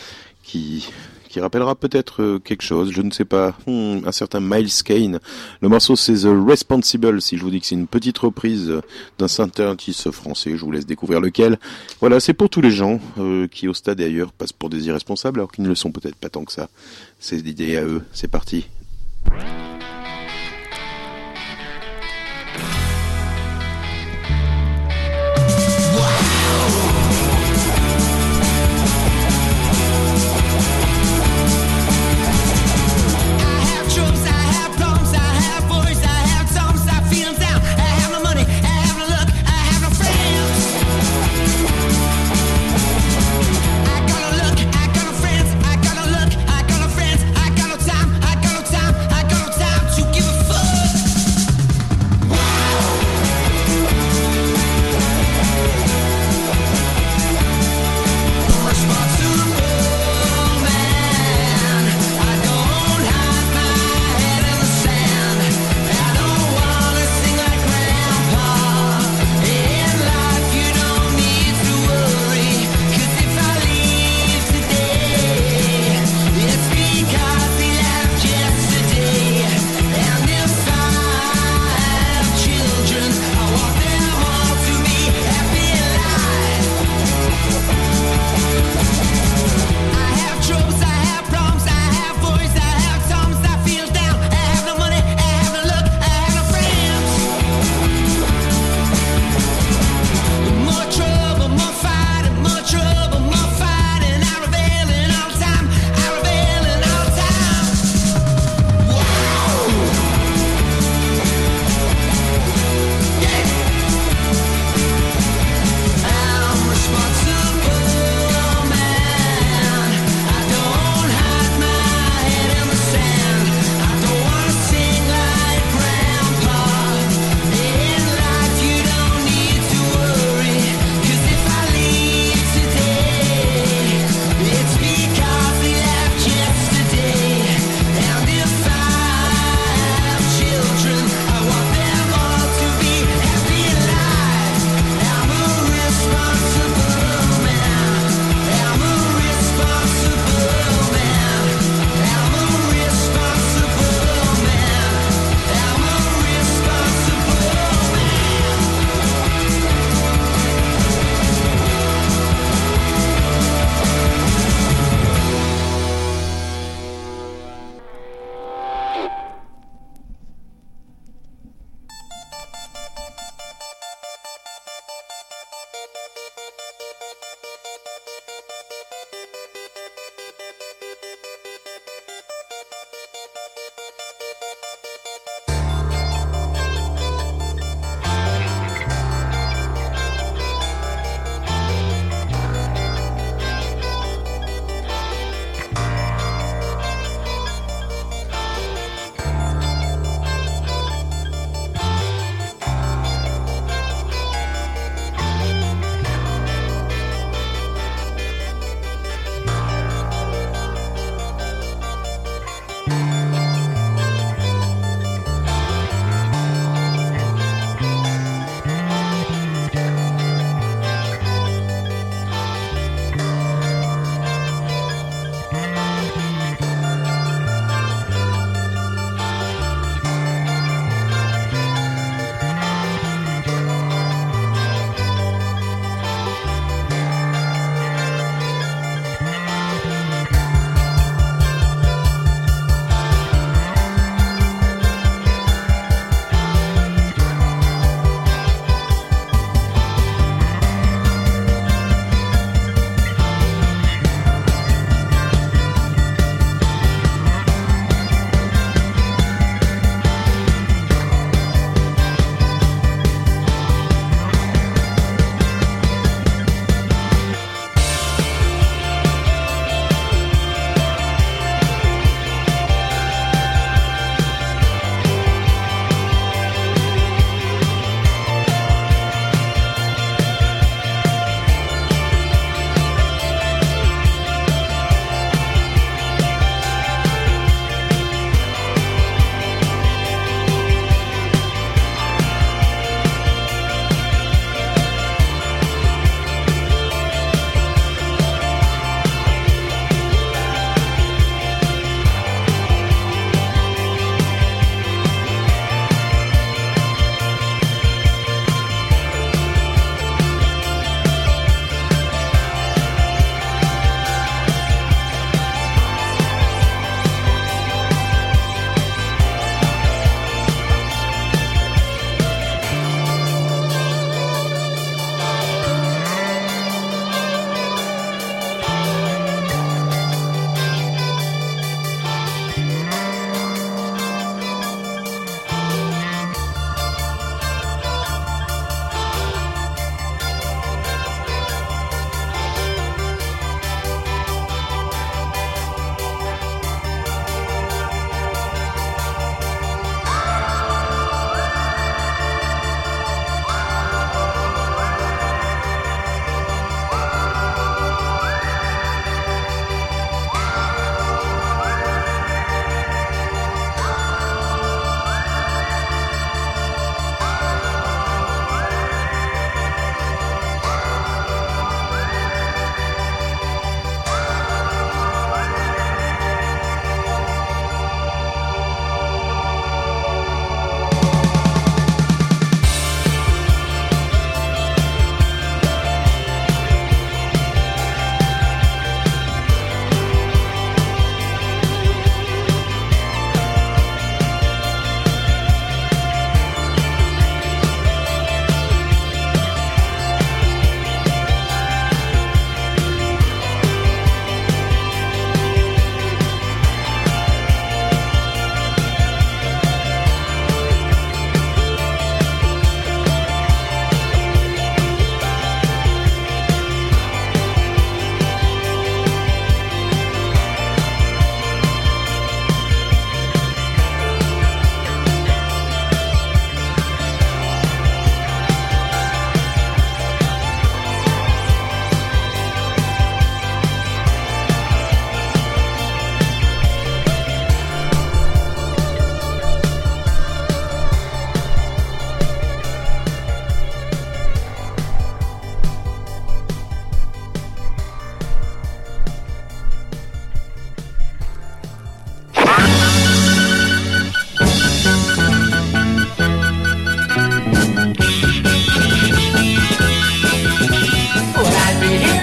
qui qui rappellera peut-être euh, quelque chose, je ne sais pas, hmm, un certain Miles Kane. Le morceau c'est The Responsible, si je vous dis que c'est une petite reprise d'un certain artiste français, je vous laisse découvrir lequel. Voilà, c'est pour tous les gens euh, qui au stade et ailleurs passent pour des irresponsables alors qu'ils ne le sont peut-être pas tant que ça. C'est l'idée à eux, c'est parti. I got no time, I got no time, I got no time.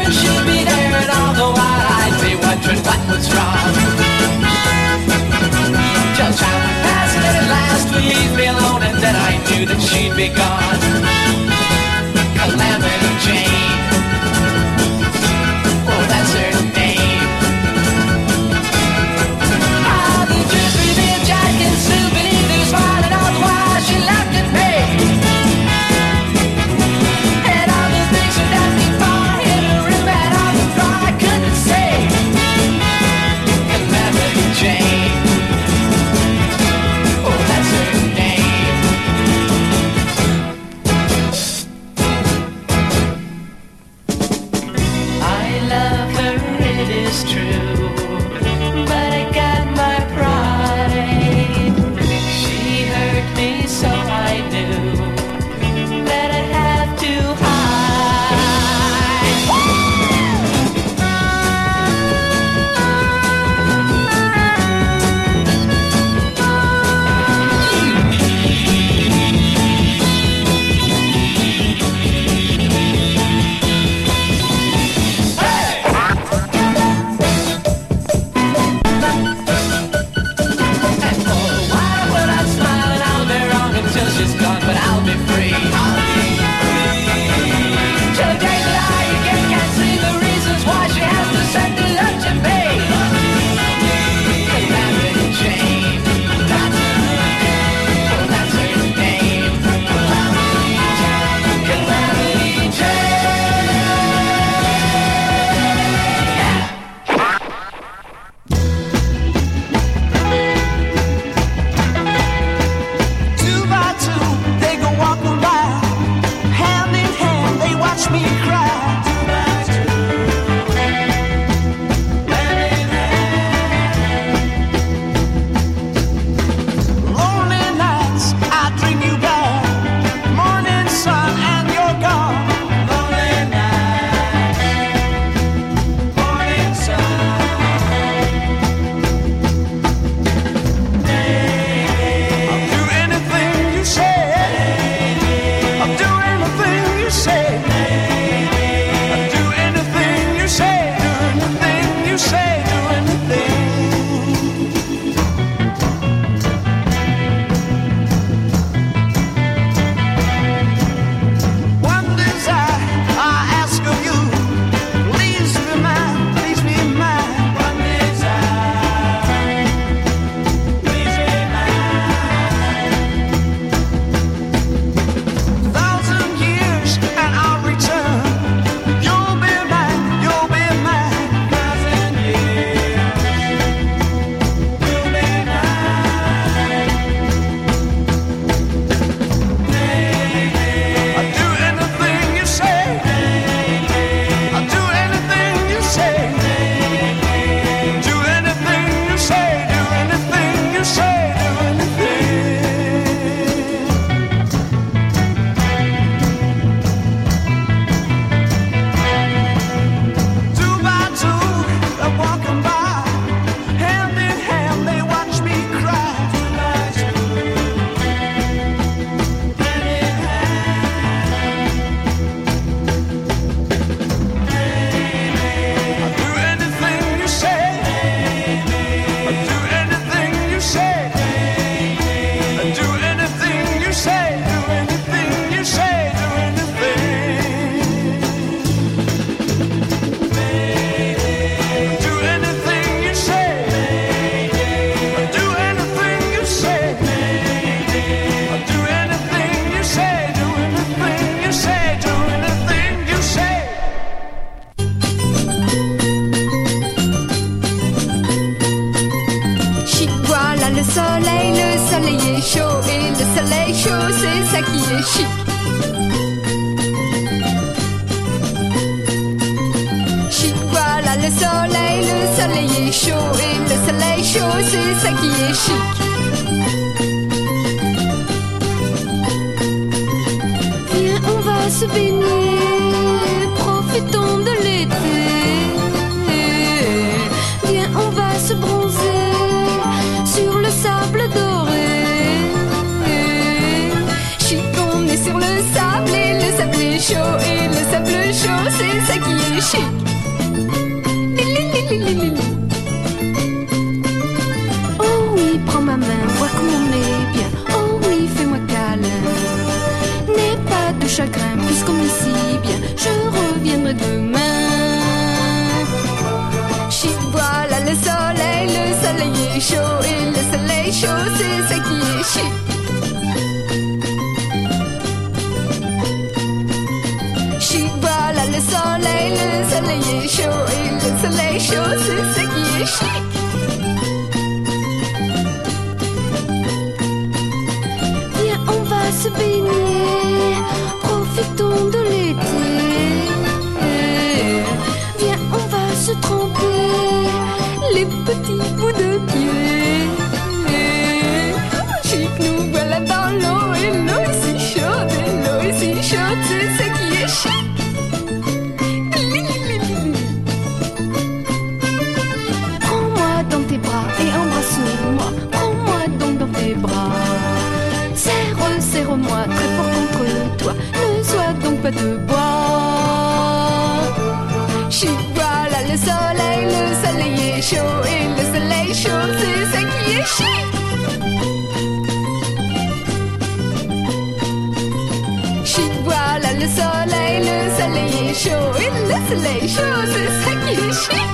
and she'll be there, and all the while I'd be wondering what was wrong. Till time would pass and then at last would leave me alone, and then I knew that she'd be gone. Calamity Jane, oh that's her name. Ah, the drippy bit Jack and Sue beneath her smile, and all the while she laughed at me. And all the things her nasty paw hit her in bed on the floor I couldn't say. Calamity Jane, oh that's her name. I love her, it is true, but I got my pride. She hurt me, so I knew that I'd have to she's gone, but I'll be free. I'll be free. Till the day that I again can't see the reasons why she has to send the lunch and me. Calamity Jane, that's her name. Oh, that's her name. Calamity Jane. Two by two, they go walking by, hand in hand, they watch me cry. Two by two, hand in hand. Lonely nights, I dream you back. Morning sun, and you're gone. Lonely nights, morning sun. I'll do anything you say. I'll do anything you say. I'll do anything you say. Do anything you say. Do anything. One desire I ask of you. Please be mine. Please be mine. One desire. Please be mine. Thousand years and I'll return. You'll be mine, you'll be mine. Thousand years, you'll be mine. I'll do anything you say. I'll do anything you say. Do anything you say. Do anything you say. Do anything. Two by two, they're walking by, hand in hand, they watch me cry. Two by two, hand in hand. I'll do anything you say. I'll do anything you say. I'll do anything you say. Do anything you say. Do anything. Do anything you say. I'll do anything you say. I'll do anything you say. Do anything you say. Do anything you say. Chic, voilà le soleil, le soleil est chaud et le soleil chaud, c'est ça qui est chic. Chic, voilà le soleil, le soleil est chaud et le soleil chaud, c'est ça qui est chic. Viens, on va se baigner, profitons de l'été. Viens, on va se bronzer sur le sable doré. Chic, on est sur le sable et le sable est chaud et le sable chaud, c'est ça qui est chic. chic. Oh oui, prends ma main, vois comme on est bien. Oh oui, fais-moi câlin. N'aie pas de chagrin, puisqu'on est si bien. Je reviendrai demain. Chic, voilà le soleil, le soleil est chaud. Et le soleil chaud, c'est ça qui est chic. Chic, voilà le soleil, le soleil est chaud. Et le soleil chaud, c'est ça qui est chic. Viens, on va se baigner, profitons de l'été. Viens, on va se tremper les petits bouts de pied. Chic, nous voilà dans l'eau et l'eau est si chaude, et l'eau est si chaude, c'est ça qui est chic. Prends-moi dans tes bras et embrasse-moi. Prends-moi donc dans tes bras. Serre, serre-moi très fort contre toi. Ne sois donc pas de bois. Chic, voilà le soleil, le soleil est chaud. Et le soleil chaud, c'est ça qui est chic. Chic, voilà le soleil, le soleil est chaud. Et le soleil chaud, c'est ça qui est chic.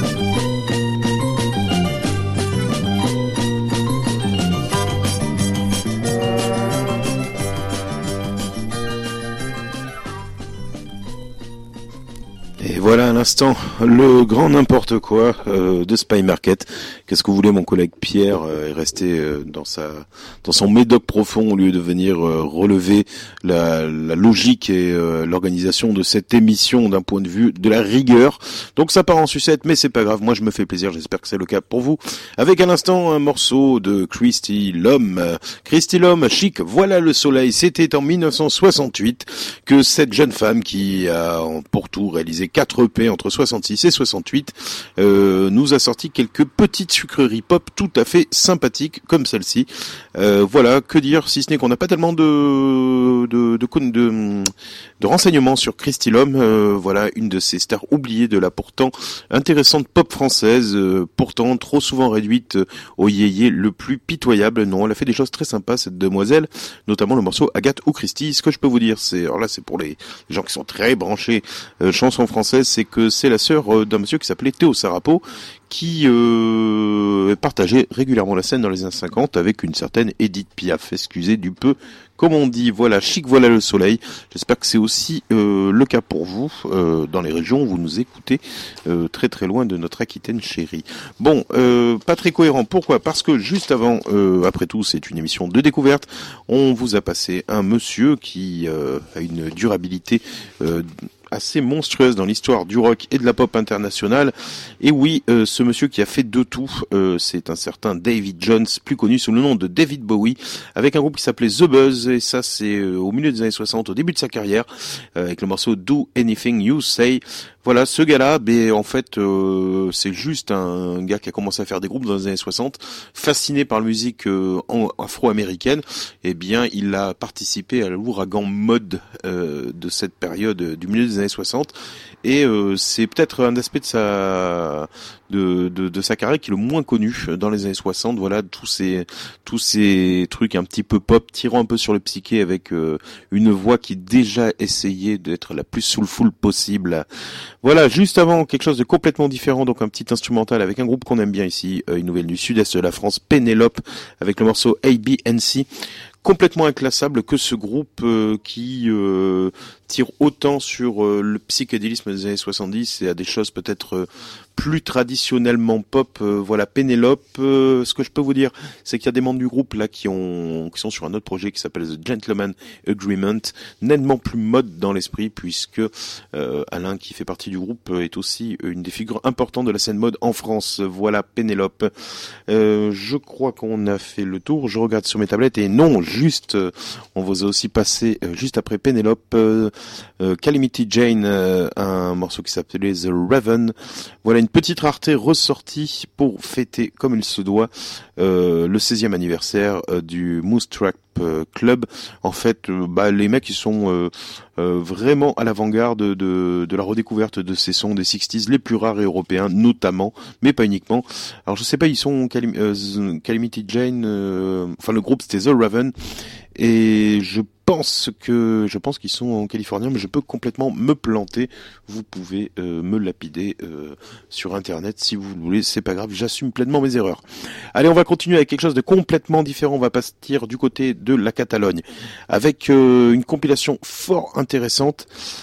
Et voilà à l'instant le grand n'importe quoi euh, de Spy Market. Qu'est-ce que vous voulez, mon collègue Pierre euh, est resté euh, dans sa dans son médoc profond au lieu de venir euh, relever la, la logique et euh, l'organisation de cette émission d'un point de vue de la rigueur. Donc ça part en sucette, mais c'est pas grave. Moi je me fais plaisir. J'espère que c'est le cas pour vous. Avec à l'instant un morceau de Christy Lom. Christy Lom, Chic. Voilà le soleil. C'était en mille neuf cent soixante-huit que cette jeune femme qui a pour tout réalisé quatre E P entre soixante-six et soixante-huit euh, nous a sorti quelques petites sucreries pop tout à fait sympathiques comme celle-ci. Euh, voilà, que dire si ce n'est qu'on n'a pas tellement de de de, de, de renseignements sur Christy Lom. Euh, voilà, une de ces stars oubliées de la pourtant intéressante pop française, euh, pourtant trop souvent réduite au yéyé le plus pitoyable. Non, elle a fait des choses très sympas cette demoiselle, notamment le morceau Agathe ou Christy. Ce que je peux vous dire, c'est alors là c'est pour les gens qui sont très branchés euh, chansons françaises, c'est que c'est la sœur euh, d'un monsieur qui s'appelait Théo Sarapo, qui euh, partageait régulièrement la scène dans les années cinquante avec une certaine Edith Piaf. Excusez du peu, comme on dit. Voilà, Chic, voilà le soleil. J'espère que c'est aussi euh, le cas pour vous euh, dans les régions où vous nous écoutez euh, très très loin de notre Aquitaine chérie. Bon, euh, pas très cohérent. Pourquoi ? Parce que juste avant, euh, après tout, c'est une émission de découverte. On vous a passé un monsieur qui euh, a une durabilité euh, assez monstrueuse dans l'histoire du rock et de la pop internationale. Et oui, euh, ce monsieur qui a fait de tout, euh, c'est un certain David Jones, plus connu sous le nom de David Bowie, avec un groupe qui s'appelait The Buzz, et ça c'est euh, au milieu des années soixante, au début de sa carrière, euh, avec le morceau Do Anything You Say. Voilà, ce gars-là, ben, en fait, euh, c'est juste un gars qui a commencé à faire des groupes dans les années soixante, fasciné par la musique euh, afro-américaine. Eh bien, il a participé à l'ouragan mode euh, de cette période euh, du milieu des années soixante, et euh, c'est peut-être un aspect de sa de, de, de sa carrière qui est le moins connu dans les années soixante. Voilà, tous ces tous ces trucs un petit peu pop, tirant un peu sur le psyché, avec euh, une voix qui déjà essayait d'être la plus soulful possible. Voilà, juste avant, quelque chose de complètement différent, donc un petit instrumental avec un groupe qu'on aime bien ici, euh, une nouvelle du sud-est de la France, Pénélope, avec le morceau A B N C. Complètement inclassable que ce groupe euh, qui euh, tire autant sur euh, le psychédélisme des années soixante-dix et à des choses peut-être euh, plus traditionnellement pop. Euh, voilà, Pénélope. Euh, ce que je peux vous dire, c'est qu'il y a des membres du groupe là qui ont qui sont sur un autre projet qui s'appelle The Gentleman Agreement, nettement plus mode dans l'esprit, puisque euh, Alain, qui fait partie du groupe, est aussi une des figures importantes de la scène mode en France. Voilà, Pénélope. Euh, je crois qu'on a fait le tour. Je regarde sur mes tablettes et non, juste, euh, on vous a aussi passé euh, juste après Pénélope, euh, euh, Calamity Jane, euh, un morceau qui s'appelait The Raven. Voilà une petite rareté ressortie pour fêter comme il se doit euh, le seizième anniversaire euh, du Moose Track euh, club. En fait, euh, bah, les mecs ils sont euh, euh, vraiment à l'avant-garde de, de la redécouverte de ces sons des sixties les plus rares et européens, notamment, mais pas uniquement. Alors je sais pas, ils sont Calam- euh, Calamity Jane, euh, enfin le groupe c'était The Raven, et je pense que je pense qu'ils sont en Californie, mais je peux complètement me planter. Vous pouvez euh, me lapider euh, sur internet si vous voulez, c'est pas grave, j'assume pleinement mes erreurs. Allez, on va continuer avec quelque chose de complètement différent. On va partir du côté de la Catalogne avec euh, une compilation fort intéressante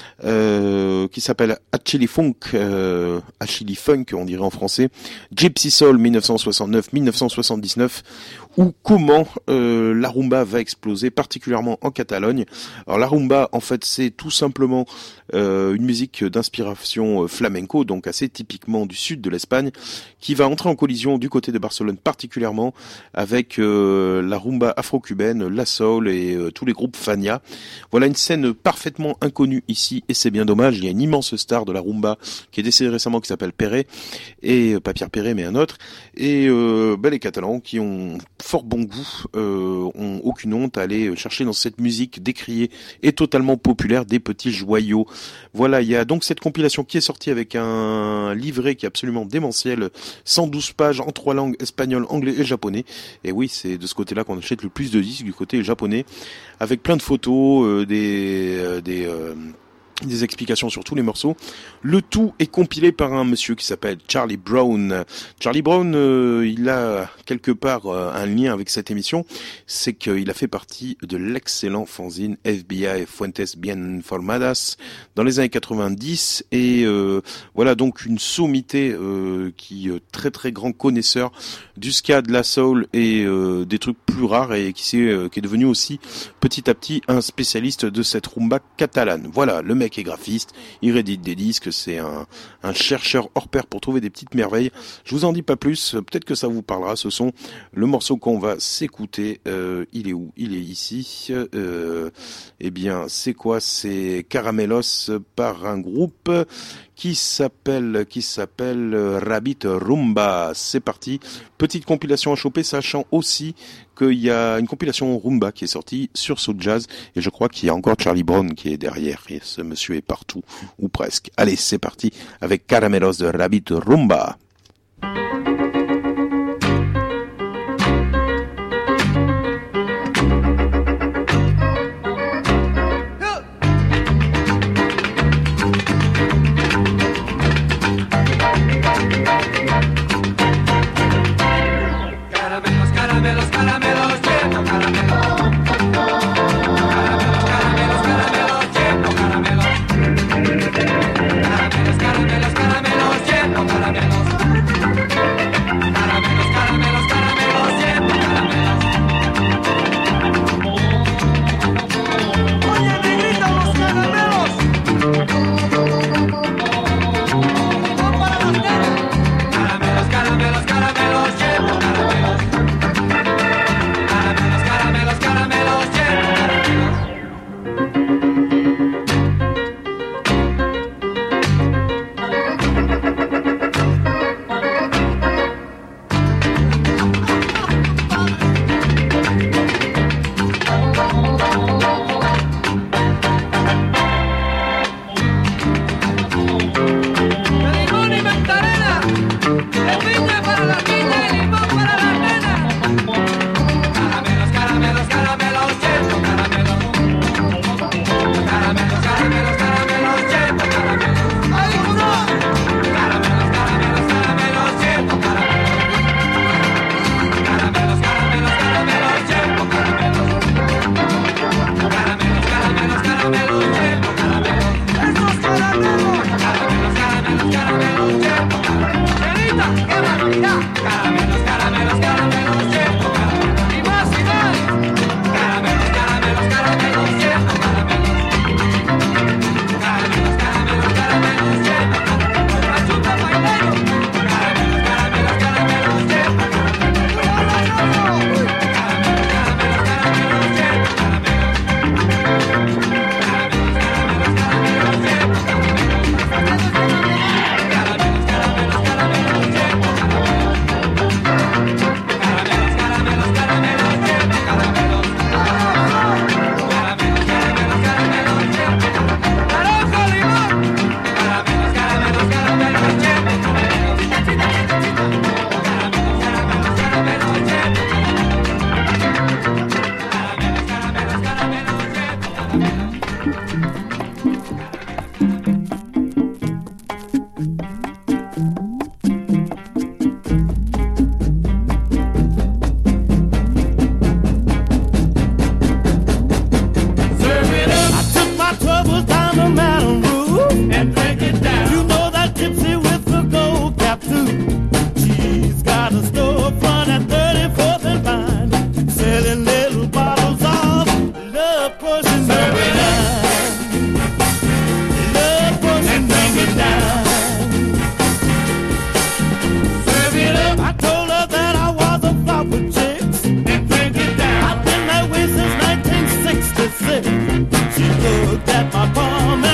euh, qui s'appelle Achille Funk, euh, Achille Funk on dirait en français, Gypsy Soul dix-neuf cent soixante-neuf dix-neuf cent soixante-dix-neuf, ou comment euh, la rumba va exploser, particulièrement en Catalogne. Alors la rumba, en fait, c'est tout simplement euh, une musique d'inspiration flamenco, donc assez typiquement du sud de l'Espagne, qui va entrer en collision du côté de Barcelone, particulièrement avec euh, la rumba afro-cubaine, la soul et euh, tous les groupes Fania. Voilà une scène parfaitement inconnue ici, et c'est bien dommage. Il y a une immense star de la rumba qui est décédée récemment, qui s'appelle Perret, et pas Pierre Perret, mais un autre. Et euh, ben, les Catalans qui ont fort bon goût, euh, ont aucune honte à aller chercher dans cette musique décriée et totalement populaire des petits joyaux. Voilà, il y a donc cette compilation qui est sortie avec un livret qui est absolument démentiel, cent douze pages en trois langues, espagnol, anglais et japonais. Et oui, c'est de ce côté-là qu'on achète le plus de disques, du côté japonais, avec plein de photos, euh, des... Euh, des euh, des explications sur tous les morceaux. Le tout est compilé par un monsieur qui s'appelle Charlie Brown. Charlie Brown, euh, il a quelque part euh, un lien avec cette émission, c'est qu'il a fait partie de l'excellent fanzine F B I Fuentes Bien Informadas dans les années quatre-vingt-dix, et euh, voilà donc une sommité euh, qui euh, très très grand connaisseur du ska, de la soul et euh, des trucs plus rares, et qui, euh, qui est devenu aussi petit à petit un spécialiste de cette rumba catalane. Voilà, le mec est graphiste, il rédite des disques, c'est un, un chercheur hors pair pour trouver des petites merveilles. Je vous en dis pas plus, peut-être que ça vous parlera. Ce sont le morceau qu'on va s'écouter. Euh, il est où? Il est ici. Euh, eh bien, c'est quoi? C'est Caramelos par un groupe qui s'appelle qui s'appelle Rabbit Rumba. C'est parti. Petite compilation à choper, sachant aussi qu'il y a une compilation Rumba qui est sortie sur Soul Jazz, et je crois qu'il y a encore Charlie Brown qui est derrière, et ce monsieur est partout, ou presque. Allez, c'est parti avec Caramelos de Rabbit Rumba. Caramelos, caramelos, lleno caramelos. Caramelos, caramelos, caramelos, lleno caramelos. Caramelos, caramelos, caramelos, lleno caramelos.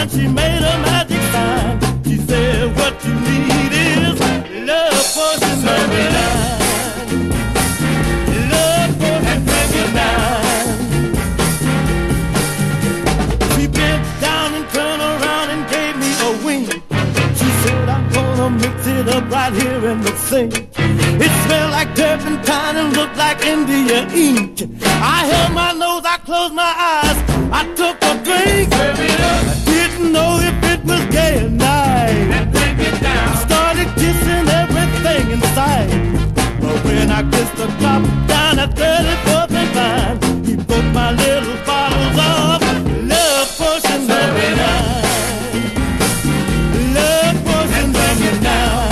she made a magic sign. She said, what you need is love potion number nine. Love potion number nine. She bent down and turned around and gave me a wink. She said, I'm gonna mix it up right here in the sink. It smelled like turpentine and looked like India ink. I held my nose, I closed my eyes, I took a drink. I didn't know if it was gay or night. Started kissing everything in sight. But when I kissed the top down, I said it wasn't fine. He broke my little bottles of love potion number nine. Love potion number nine.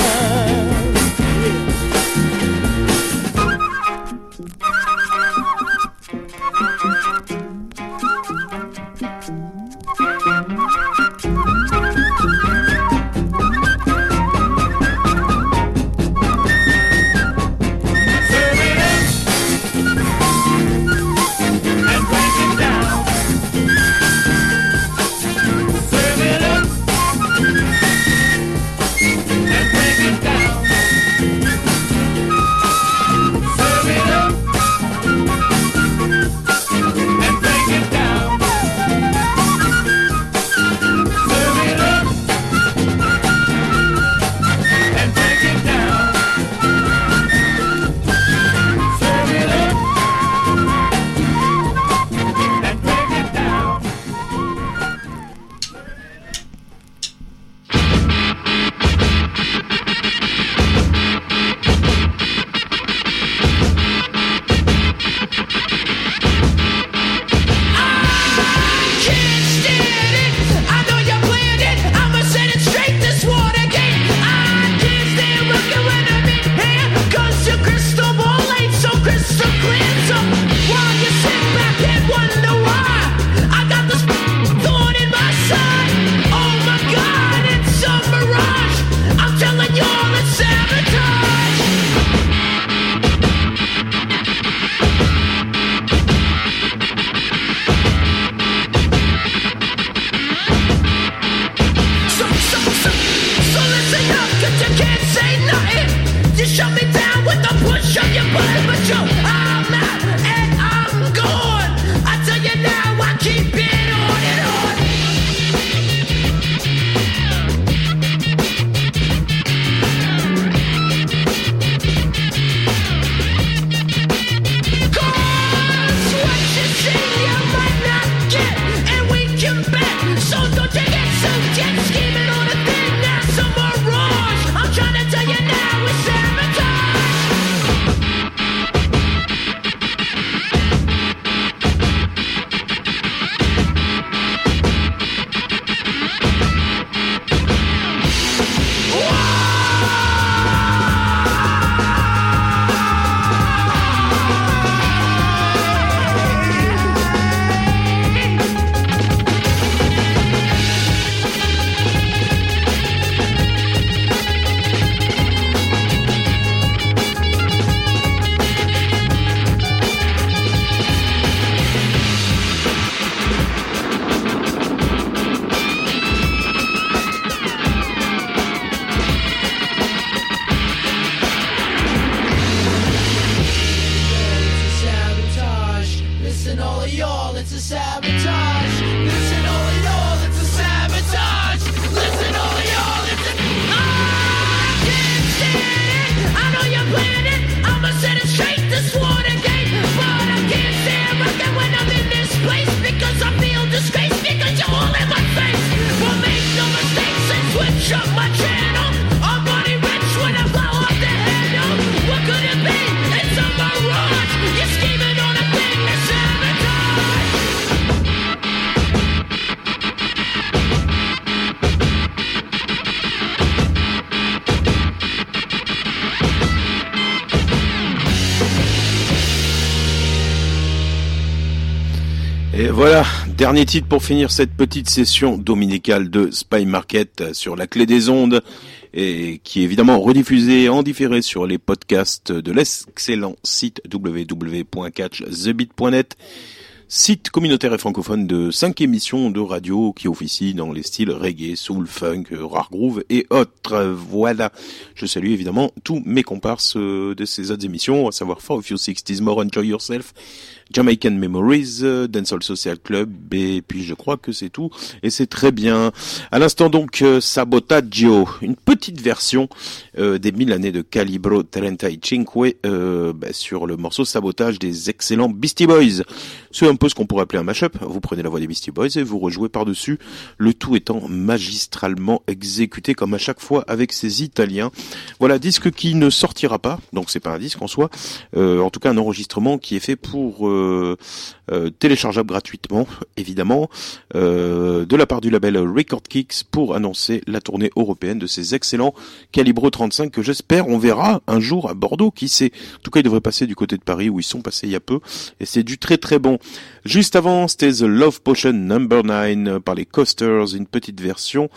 Et voilà, dernier titre pour finir cette petite session dominicale de Spy Market sur la clé des ondes, et qui est évidemment rediffusée en différé sur les podcasts de l'excellent site w w w point catch the beat point net. site communautaire et francophone de cinq émissions de radio qui officient dans les styles reggae, soul, funk, rare groove et autres. Voilà. Je salue évidemment tous mes comparses de ces autres émissions, à savoir For a Few Sixties More, Enjoy Yourself, Jamaican Memories, Dancehall Social Club, et puis je crois que c'est tout, et c'est très bien. À l'instant donc, Sabotaggio, une petite version euh, des mille années de Calibro trentacinque euh, bah, sur le morceau Sabotage des excellents Beastie Boys. C'est un peu ce qu'on pourrait appeler un mash-up. Vous prenez la voix des Beastie Boys et vous rejouez par-dessus, le tout étant magistralement exécuté comme à chaque fois avec ces Italiens. Voilà, disque qui ne sortira pas, donc c'est pas un disque en soi, euh, en tout cas un enregistrement qui est fait pour... Euh, Euh, euh, téléchargeable gratuitement, évidemment, euh, de la part du label Record Kicks pour annoncer la tournée européenne de ces excellents Calibro trente-cinq que j'espère on verra un jour à Bordeaux, qui sait. En tout cas, ils devraient passer du côté de Paris où ils sont passés il y a peu, et c'est du très très bon. Juste avant, c'était The Love Potion Number nine par les Coasters, une petite version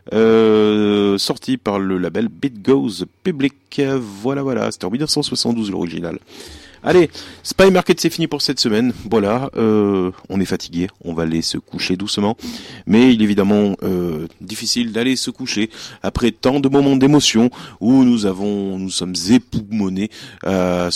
euh, sortie par le label Beat Goes Public. Voilà, voilà, c'était en dix-neuf cent soixante-douze l'original. Allez, Spy Market, c'est fini pour cette semaine. Voilà, euh, on est fatigué, on va aller se coucher doucement. Mais il est évidemment euh, difficile d'aller se coucher après tant de moments d'émotion où nous avons, nous sommes époumonés à,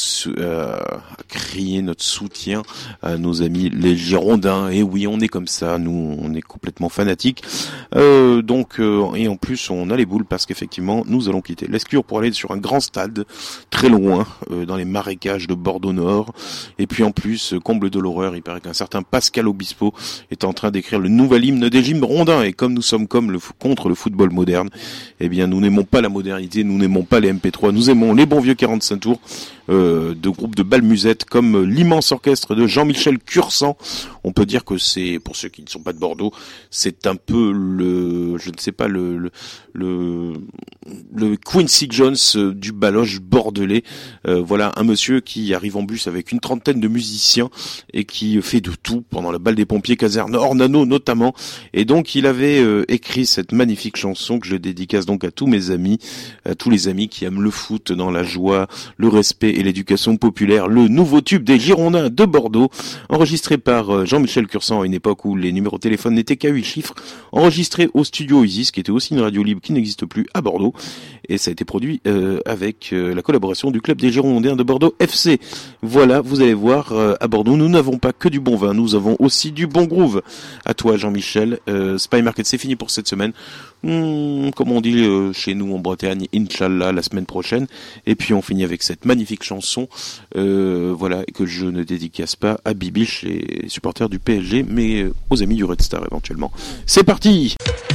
à crier notre soutien à nos amis les Girondins. Et oui, on est comme ça, nous, on est complètement fanatiques. Euh, donc, euh, et en plus, on a les boules parce qu'effectivement, nous allons quitter l'Escure pour aller sur un grand stade très loin, euh, dans les marécages de Bordeaux Nord, et puis en plus, comble de l'horreur, il paraît qu'un certain Pascal Obispo est en train d'écrire le nouvel hymne des Girondins, et comme nous sommes comme le contre le football moderne, eh bien nous n'aimons pas la modernité, nous n'aimons pas les M P trois, nous aimons les bons vieux quarante-cinq tours euh, de groupes de balmusette comme l'immense orchestre de Jean-Michel Cursan. On peut dire que c'est, pour ceux qui ne sont pas de Bordeaux, c'est un peu le, je ne sais pas, le le le, le Quincy Jones du baloche bordelais. Euh, voilà, un monsieur qui arrive en bus avec une trentaine de musiciens et qui fait de tout pendant la balle des pompiers caserne Ornano notamment. Et donc il avait euh, écrit cette magnifique chanson que je dédicace donc à tous mes amis, à tous les amis qui aiment le foot dans la joie, le respect et l'éducation populaire, le nouveau tube des Girondins de Bordeaux, enregistré par euh, Jean-Michel Cursan à une époque où les numéros de téléphone n'étaient qu'à huit chiffres, enregistré au studio Isis, qui était aussi une radio libre qui n'existe plus à Bordeaux, et ça a été produit euh, avec euh, la collaboration du club des Girondins de Bordeaux F C. Voilà, vous allez voir, euh, à Bordeaux, nous n'avons pas que du bon vin, nous avons aussi du bon groove. À toi, Jean-Michel. Euh, Spy Market, c'est fini pour cette semaine. Hum, comme on dit euh, chez nous en Bretagne, Inch'Allah, la semaine prochaine. Et puis on finit avec cette magnifique chanson, euh, voilà, que je ne dédicace pas à Bibiche, les supporters du P S G, mais euh, aux amis du Red Star éventuellement. C'est parti!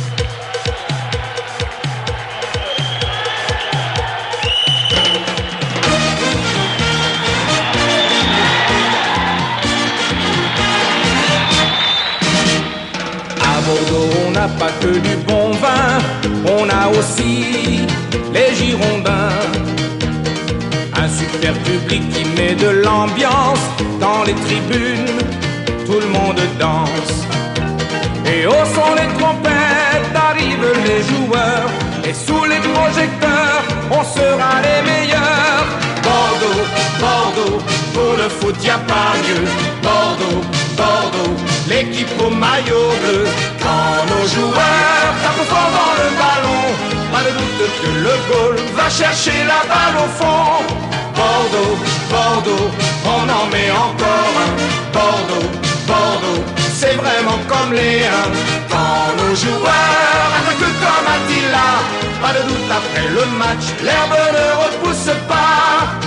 Bordeaux, on n'a pas que du bon vin, on a aussi les Girondins. Un super public qui met de l'ambiance dans les tribunes, tout le monde danse. Et au son des trompettes arrivent les joueurs, et sous les projecteurs, on sera les meilleurs. Bordeaux, Bordeaux, pour le foot y a pas mieux. Bordeaux, Bordeaux, l'équipe au maillot bleu. Quand nos joueurs tapent fort dans le ballon, pas de doute que le goal va chercher la balle au fond. Bordeaux, Bordeaux, on en met encore un. Bordeaux, Bordeaux, c'est vraiment comme les uns. Quand nos joueurs attaquent comme Attila, pas de doute après le match, l'herbe ne repousse pas.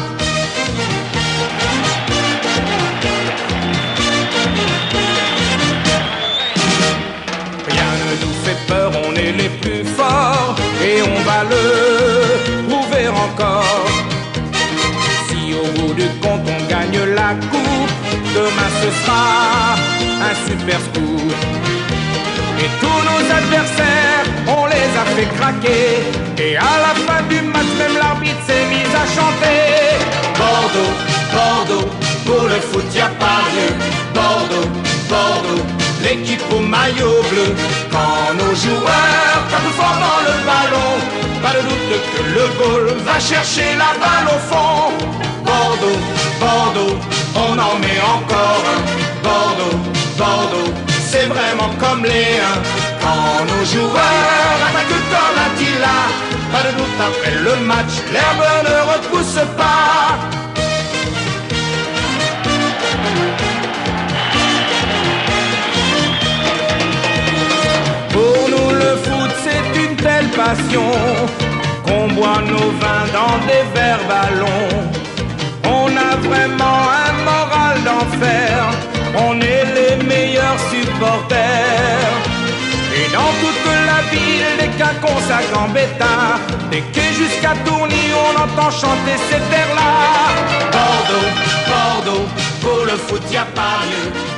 Rien ne nous fait peur, on est les plus forts et on va le prouver encore. Si au bout du compte on gagne la coupe, demain ce sera un super scoop. Et tous nos adversaires, on les a fait craquer. Et à la fin du match, même l'arbitre s'est mis à chanter. Bordeaux, Bordeaux, pour le foot y a pas mieux. Bordeaux, Bordeaux, l'équipe au maillot bleu. Quand nos joueurs tapent fort dans le ballon, pas de doute que le goal va chercher la balle au fond. Bordeaux, Bordeaux, on en met encore un. Bordeaux, c'est vraiment comme les uns. Quand nos joueurs attaquent comme Attila, pas de doute après le match, l'herbe ne repousse pas. Pour nous le foot c'est une telle passion qu'on boit nos vins dans des verres ballons. On a vraiment un moral d'enfer, on est les meilleurs supporters. Et dans toute la ville, des cacons à Gambetta, des quais jusqu'à Tourny, on entend chanter ces vers-là. Bordeaux, Bordeaux, pour le foot y a pas mieux.